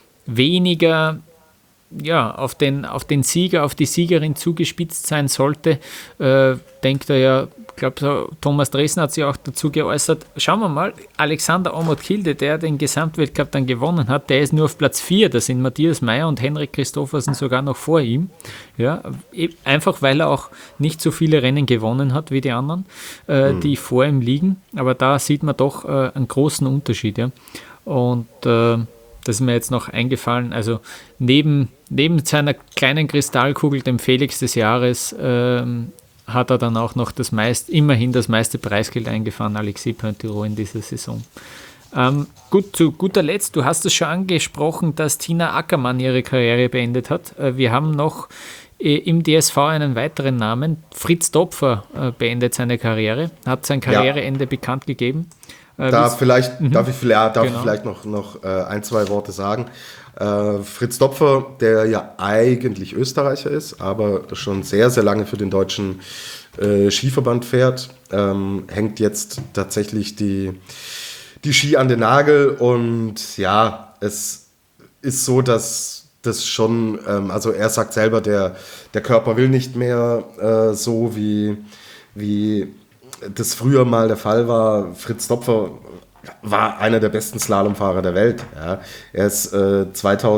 weniger ja, auf den, auf den Sieger, auf die Siegerin zugespitzt sein sollte. Äh, denkt er ja, ich glaube, so, Thomas Dresen hat sich auch dazu geäußert. Schauen wir mal, Alexander Omot-Kilde, der den Gesamtweltcup dann gewonnen hat, der ist nur auf Platz vier. Da sind Matthias Mayr und Henrik Christophersen sogar noch vor ihm. Ja, einfach weil er auch nicht so viele Rennen gewonnen hat wie die anderen, äh, mhm. die vor ihm liegen. Aber da sieht man doch äh, einen großen Unterschied. Ja. Und äh, das ist mir jetzt noch eingefallen. Also neben, neben seiner kleinen Kristallkugel, dem Felix des Jahres, ähm, hat er dann auch noch das meist, immerhin das meiste Preisgeld eingefahren, Alexis Pointerot in dieser Saison. Ähm, gut, zu guter Letzt, du hast es schon angesprochen, dass Tina Ackermann ihre Karriere beendet hat. Äh, wir haben noch äh, im D S V einen weiteren Namen. Fritz Topfer äh, beendet seine Karriere, hat sein Karriereende ja. bekannt gegeben. Äh, da vielleicht, mhm. darf ich, ja, darf genau. ich vielleicht noch, noch äh, ein, zwei Worte sagen. Äh, Fritz Topfer, der ja eigentlich Österreicher ist, aber schon sehr, sehr lange für den deutschen äh, Skiverband fährt, ähm, hängt jetzt tatsächlich die, die Ski an den Nagel und ja, es ist so, dass das schon, ähm, also er sagt selber, der, der Körper will nicht mehr äh, so wie, wie das früher mal der Fall war. Fritz Topfer war einer der besten Slalomfahrer der Welt. Ja. Er ist äh,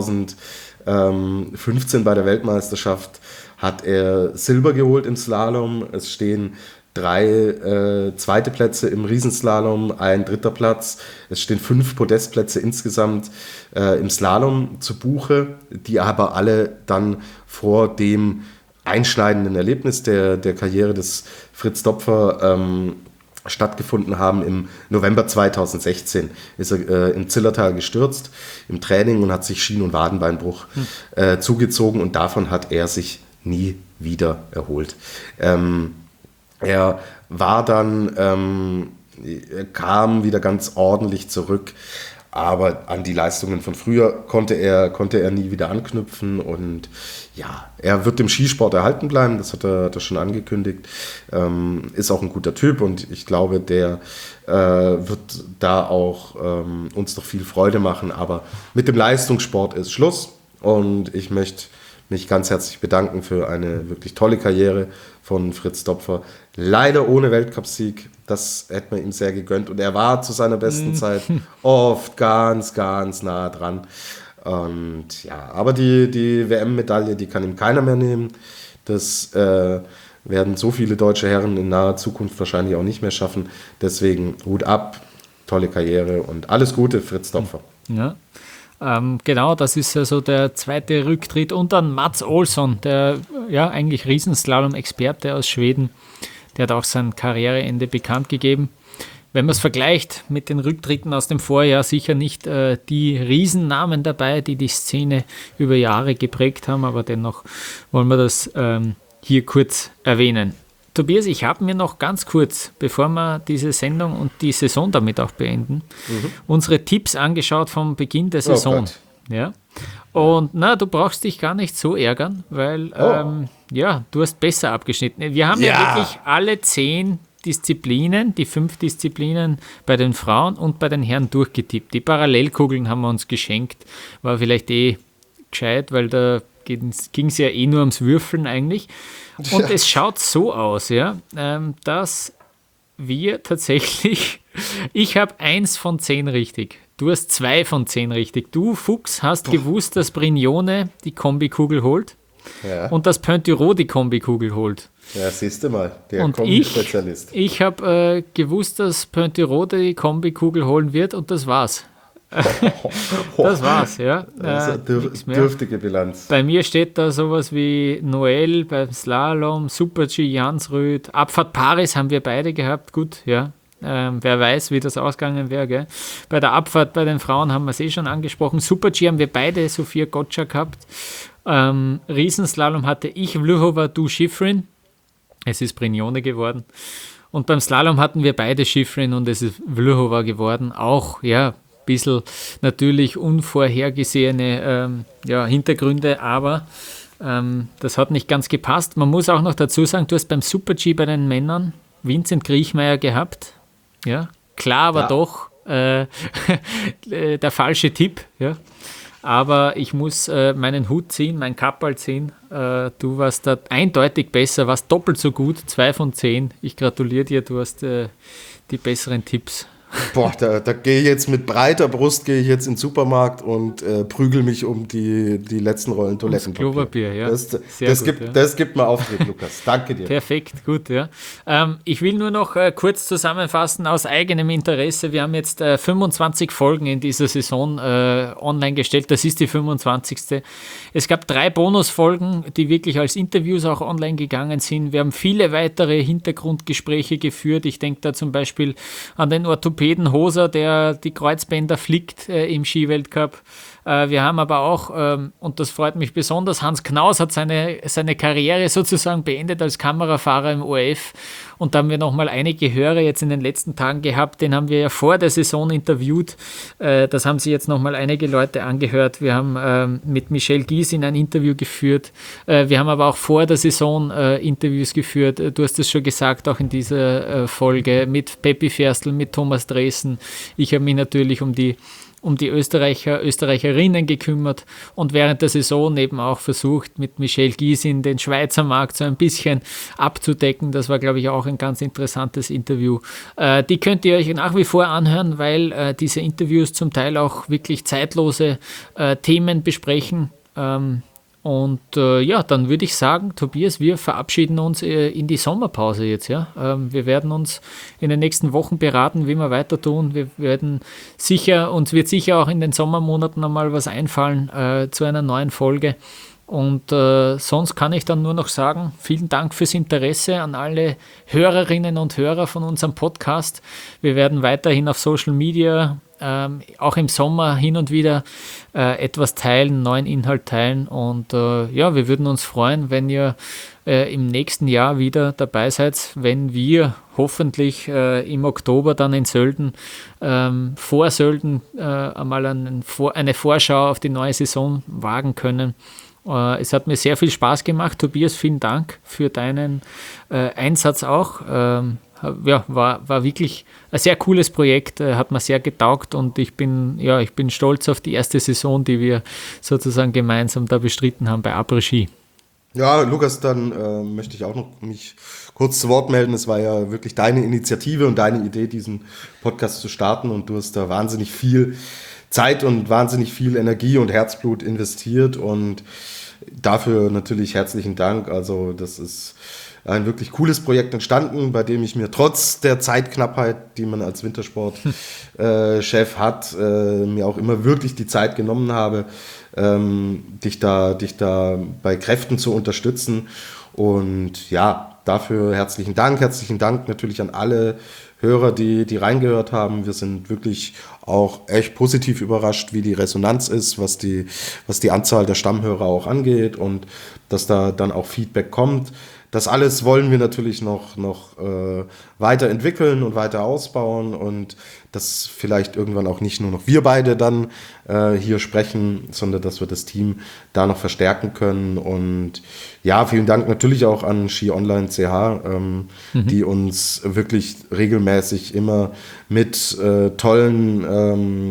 zweitausendfünfzehn bei der Weltmeisterschaft, hat er Silber geholt im Slalom. Es stehen drei äh, zweite Plätze im Riesenslalom, ein dritter Platz. Es stehen fünf Podestplätze insgesamt äh, im Slalom zu Buche, die aber alle dann vor dem einschneidenden Erlebnis der, der Karriere des Fritz Topfer ähm, stattgefunden haben. Im November zweitausendsechzehn ist er äh, im Zillertal gestürzt im Training und hat sich Schien- und Wadenbeinbruch äh, zugezogen und davon hat er sich nie wieder erholt. Ähm, er war dann, ähm, er kam wieder ganz ordentlich zurück, aber an die Leistungen von früher konnte er, konnte er nie wieder anknüpfen und ja, er wird dem Skisport erhalten bleiben, das hat er, hat er schon angekündigt, ähm, ist auch ein guter Typ und ich glaube, der äh, wird da auch ähm, uns noch viel Freude machen, aber mit dem Leistungssport ist Schluss und ich möchte mich ganz herzlich bedanken für eine wirklich tolle Karriere von Fritz Topfer. Leider ohne Weltcupsieg, das hätte man ihm sehr gegönnt. Und er war zu seiner besten Zeit oft ganz, ganz nah dran. Und ja, aber die, die W M-Medaille, die kann ihm keiner mehr nehmen. Das äh, werden so viele deutsche Herren in naher Zukunft wahrscheinlich auch nicht mehr schaffen. Deswegen Hut ab, tolle Karriere und alles Gute, Fritz Topfer. Ja. Ähm, genau, das ist also der zweite Rücktritt. Und dann Mats Olsson, der ja eigentlich Riesenslalom-Experte aus Schweden, der hat auch sein Karriereende bekannt gegeben. Wenn man es vergleicht mit den Rücktritten aus dem Vorjahr, sicher nicht äh, die Riesennamen dabei, die die Szene über Jahre geprägt haben, aber dennoch wollen wir das ähm, hier kurz erwähnen. Tobias, ich habe mir noch ganz kurz, bevor wir diese Sendung und die Saison damit auch beenden, mhm. unsere Tipps angeschaut vom Beginn der Saison. Oh ja. Und na, du brauchst dich gar nicht so ärgern, weil oh. ähm, ja, du hast besser abgeschnitten. Wir haben ja, ja wirklich alle zehn Disziplinen, die fünf Disziplinen bei den Frauen und bei den Herren durchgetippt. Die Parallelkugeln haben wir uns geschenkt, war vielleicht eh gescheit, weil da ging es ja eh nur ums Würfeln eigentlich. Und ja. es schaut so aus, ja, ähm, dass wir tatsächlich, ich habe eins von zehn richtig. Du hast zwei von zehn richtig. Du, Fuchs, hast Boah. gewusst, dass Brignone die Kombikugel holt ja. und dass Pointureau die Kombikugel holt. Ja, siehst du mal, der und Kombi-Spezialist. Ich, ich habe äh, gewusst, dass Pointureau die Kombikugel holen wird und das war's. Das war's, ja. Also dürf, dürftige Bilanz. Bei mir steht da sowas wie Noel beim Slalom, Super-G, Jansrud, Abfahrt Paris haben wir beide gehabt, gut, ja. Ähm, wer weiß, wie das ausgegangen wäre, gell? Bei der Abfahrt bei den Frauen haben wir es eh schon angesprochen. Super-G haben wir beide, Sophia Gotcha gehabt. Ähm, Riesenslalom hatte ich Vlhova, du Schifrin. Es ist Brignone geworden. Und beim Slalom hatten wir beide Schifrin und es ist Vlhova geworden. Auch, ja, bisschen natürlich unvorhergesehene ähm, ja, Hintergründe, aber ähm, das hat nicht ganz gepasst. Man muss auch noch dazu sagen, du hast beim Super-G bei den Männern Vincent Griechmeier gehabt. Ja, klar, aber ja. doch äh, der falsche Tipp. Ja. Aber ich muss äh, meinen Hut ziehen, mein Kapperl ziehen. Äh, du warst da eindeutig besser, warst doppelt so gut, zwei von zehn. Ich gratuliere dir, du hast äh, die besseren Tipps. Boah, da, da gehe ich jetzt mit breiter Brust gehe ich jetzt in den Supermarkt und äh, prügel mich um die, die letzten Rollen Toilettenpapier. Klopapier, ja. Das, das, gut, gibt, ja. das gibt mir Auftritt, Lukas. Danke dir. Perfekt, gut, ja. Ähm, ich will nur noch äh, kurz zusammenfassen aus eigenem Interesse. Wir haben jetzt äh, fünfundzwanzig Folgen in dieser Saison äh, online gestellt. Das ist die fünfundzwanzigste. Es gab drei Bonusfolgen, die wirklich als Interviews auch online gegangen sind. Wir haben viele weitere Hintergrundgespräche geführt. Ich denke da zum Beispiel an den Orthopäden Hoser, der die Kreuzbänder flickt äh, im Skiweltcup. Äh, wir haben aber auch, ähm, und das freut mich besonders, Hans Knaus hat seine, seine Karriere sozusagen beendet als Kamerafahrer im O R F. Und da haben wir nochmal einige Hörer jetzt in den letzten Tagen gehabt. Den haben wir ja vor der Saison interviewt. Äh, das haben sich jetzt nochmal einige Leute angehört. Wir haben ähm, mit Michel Giesin ein Interview geführt. Äh, wir haben aber auch vor der Saison äh, Interviews geführt. Du hast es schon gesagt, auch in dieser äh, Folge mit Peppi Ferstl, mit Thomas Dresen. Ich habe mich natürlich um die um die Österreicher, Österreicherinnen gekümmert und während der Saison eben auch versucht, mit Michel Giesin den Schweizer Markt so ein bisschen abzudecken. Das war, glaube ich, auch ein ganz interessantes Interview. Äh, die könnt ihr euch nach wie vor anhören, weil äh, diese Interviews zum Teil auch wirklich zeitlose äh, Themen besprechen. Ähm, Und äh, ja, dann würde ich sagen, Tobias, wir verabschieden uns äh, in die Sommerpause jetzt. Ja? Ähm, wir werden uns in den nächsten Wochen beraten, wie wir weiter tun. Wir werden sicher, uns wird sicher auch in den Sommermonaten einmal was einfallen äh, zu einer neuen Folge. Und äh, sonst kann ich dann nur noch sagen, vielen Dank fürs Interesse an alle Hörerinnen und Hörer von unserem Podcast. Wir werden weiterhin auf Social Media, ähm, auch im Sommer hin und wieder äh, etwas teilen, neuen Inhalt teilen. Und äh, ja, wir würden uns freuen, wenn ihr äh, im nächsten Jahr wieder dabei seid, wenn wir hoffentlich äh, im Oktober dann in Sölden, ähm, vor Sölden äh, einmal einen, eine Vorschau auf die neue Saison wagen können. Es hat mir sehr viel Spaß gemacht. Tobias, vielen Dank für deinen äh, Einsatz auch. Ähm, ja, war, war wirklich ein sehr cooles Projekt, äh, hat mir sehr getaugt und ich bin, ja, ich bin stolz auf die erste Saison, die wir sozusagen gemeinsam da bestritten haben bei Après-Ski. Ja, Lukas, dann äh, möchte ich auch noch mich kurz zu Wort melden. Es war ja wirklich deine Initiative und deine Idee, diesen Podcast zu starten und du hast da wahnsinnig viel Zeit und wahnsinnig viel Energie und Herzblut investiert und dafür natürlich herzlichen Dank. Also das ist ein wirklich cooles Projekt entstanden, bei dem ich mir trotz der Zeitknappheit, die man als Wintersportchef äh, hat, äh, mir auch immer wirklich die Zeit genommen habe, ähm, dich da, dich da bei Kräften zu unterstützen. Und ja, dafür herzlichen Dank. Herzlichen Dank natürlich an alle Hörer, die, die reingehört haben. Wir sind wirklich auch echt positiv überrascht, wie die Resonanz ist, was die, was die Anzahl der Stammhörer auch angeht und dass da dann auch Feedback kommt. Das alles wollen wir natürlich noch, noch äh, weiterentwickeln und weiter ausbauen und dass vielleicht irgendwann auch nicht nur noch wir beide dann äh, hier sprechen, sondern dass wir das Team da noch verstärken können. Und ja, vielen Dank natürlich auch an Ski Online C H, ähm, mhm. die uns wirklich regelmäßig immer mit äh, tollen ähm,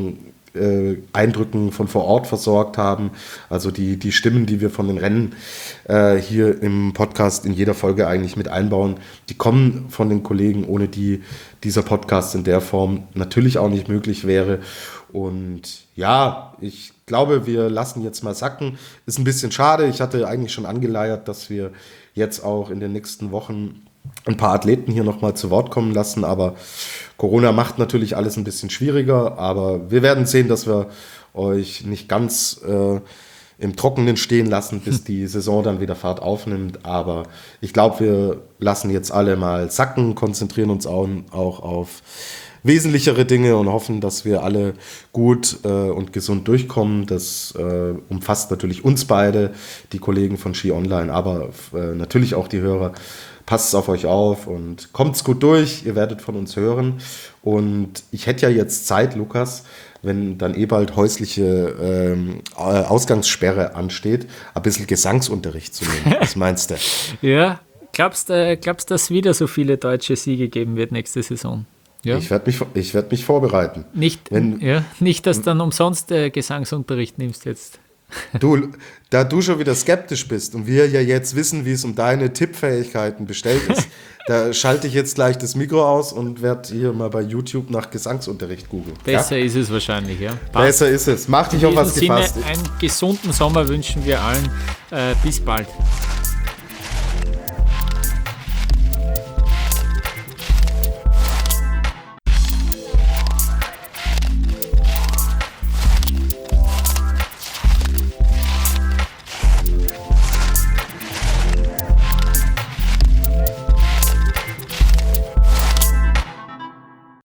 äh, Eindrücken von vor Ort versorgt haben. Also die, die Stimmen, die wir von den Rennen äh, hier im Podcast in jeder Folge eigentlich mit einbauen, die kommen von den Kollegen, ohne die dieser Podcast in der Form natürlich auch nicht möglich wäre. Und ja, ich glaube, wir lassen jetzt mal sacken. Ist ein bisschen schade. Ich hatte eigentlich schon angeleiert, dass wir jetzt auch in den nächsten Wochen ein paar Athleten hier nochmal zu Wort kommen lassen, aber Corona macht natürlich alles ein bisschen schwieriger, aber wir werden sehen, dass wir euch nicht ganz äh, im Trockenen stehen lassen, bis die Saison dann wieder Fahrt aufnimmt, aber ich glaube, wir lassen jetzt alle mal sacken, konzentrieren uns auch, auch auf wesentlichere Dinge und hoffen, dass wir alle gut äh, und gesund durchkommen. Das äh, umfasst natürlich uns beide, die Kollegen von Ski Online, aber äh, natürlich auch die Hörer. Passt auf euch auf und kommt's gut durch. Ihr werdet von uns hören. Und ich hätte ja jetzt Zeit, Lukas, wenn dann eh bald häusliche ähm, Ausgangssperre ansteht, ein bisschen Gesangsunterricht zu nehmen. Was meinst du? Ja, glaubst du, äh, glaubst, dass es wieder so viele deutsche Siege geben wird nächste Saison? Ja. Ich werde mich, ich werd mich vorbereiten. Nicht, Wenn, ja, nicht, dass du dann umsonst äh, Gesangsunterricht nimmst jetzt. Du, da du schon wieder skeptisch bist und wir ja jetzt wissen, wie es um deine Tippfähigkeiten bestellt ist, da schalte ich jetzt gleich das Mikro aus und werde hier mal bei YouTube nach Gesangsunterricht googeln. Besser ja? ist es wahrscheinlich, ja. Passt. Besser ist es. Mach dich auf was gefasst. In diesem Sinne, einen gesunden Sommer wünschen wir allen. Äh, bis bald.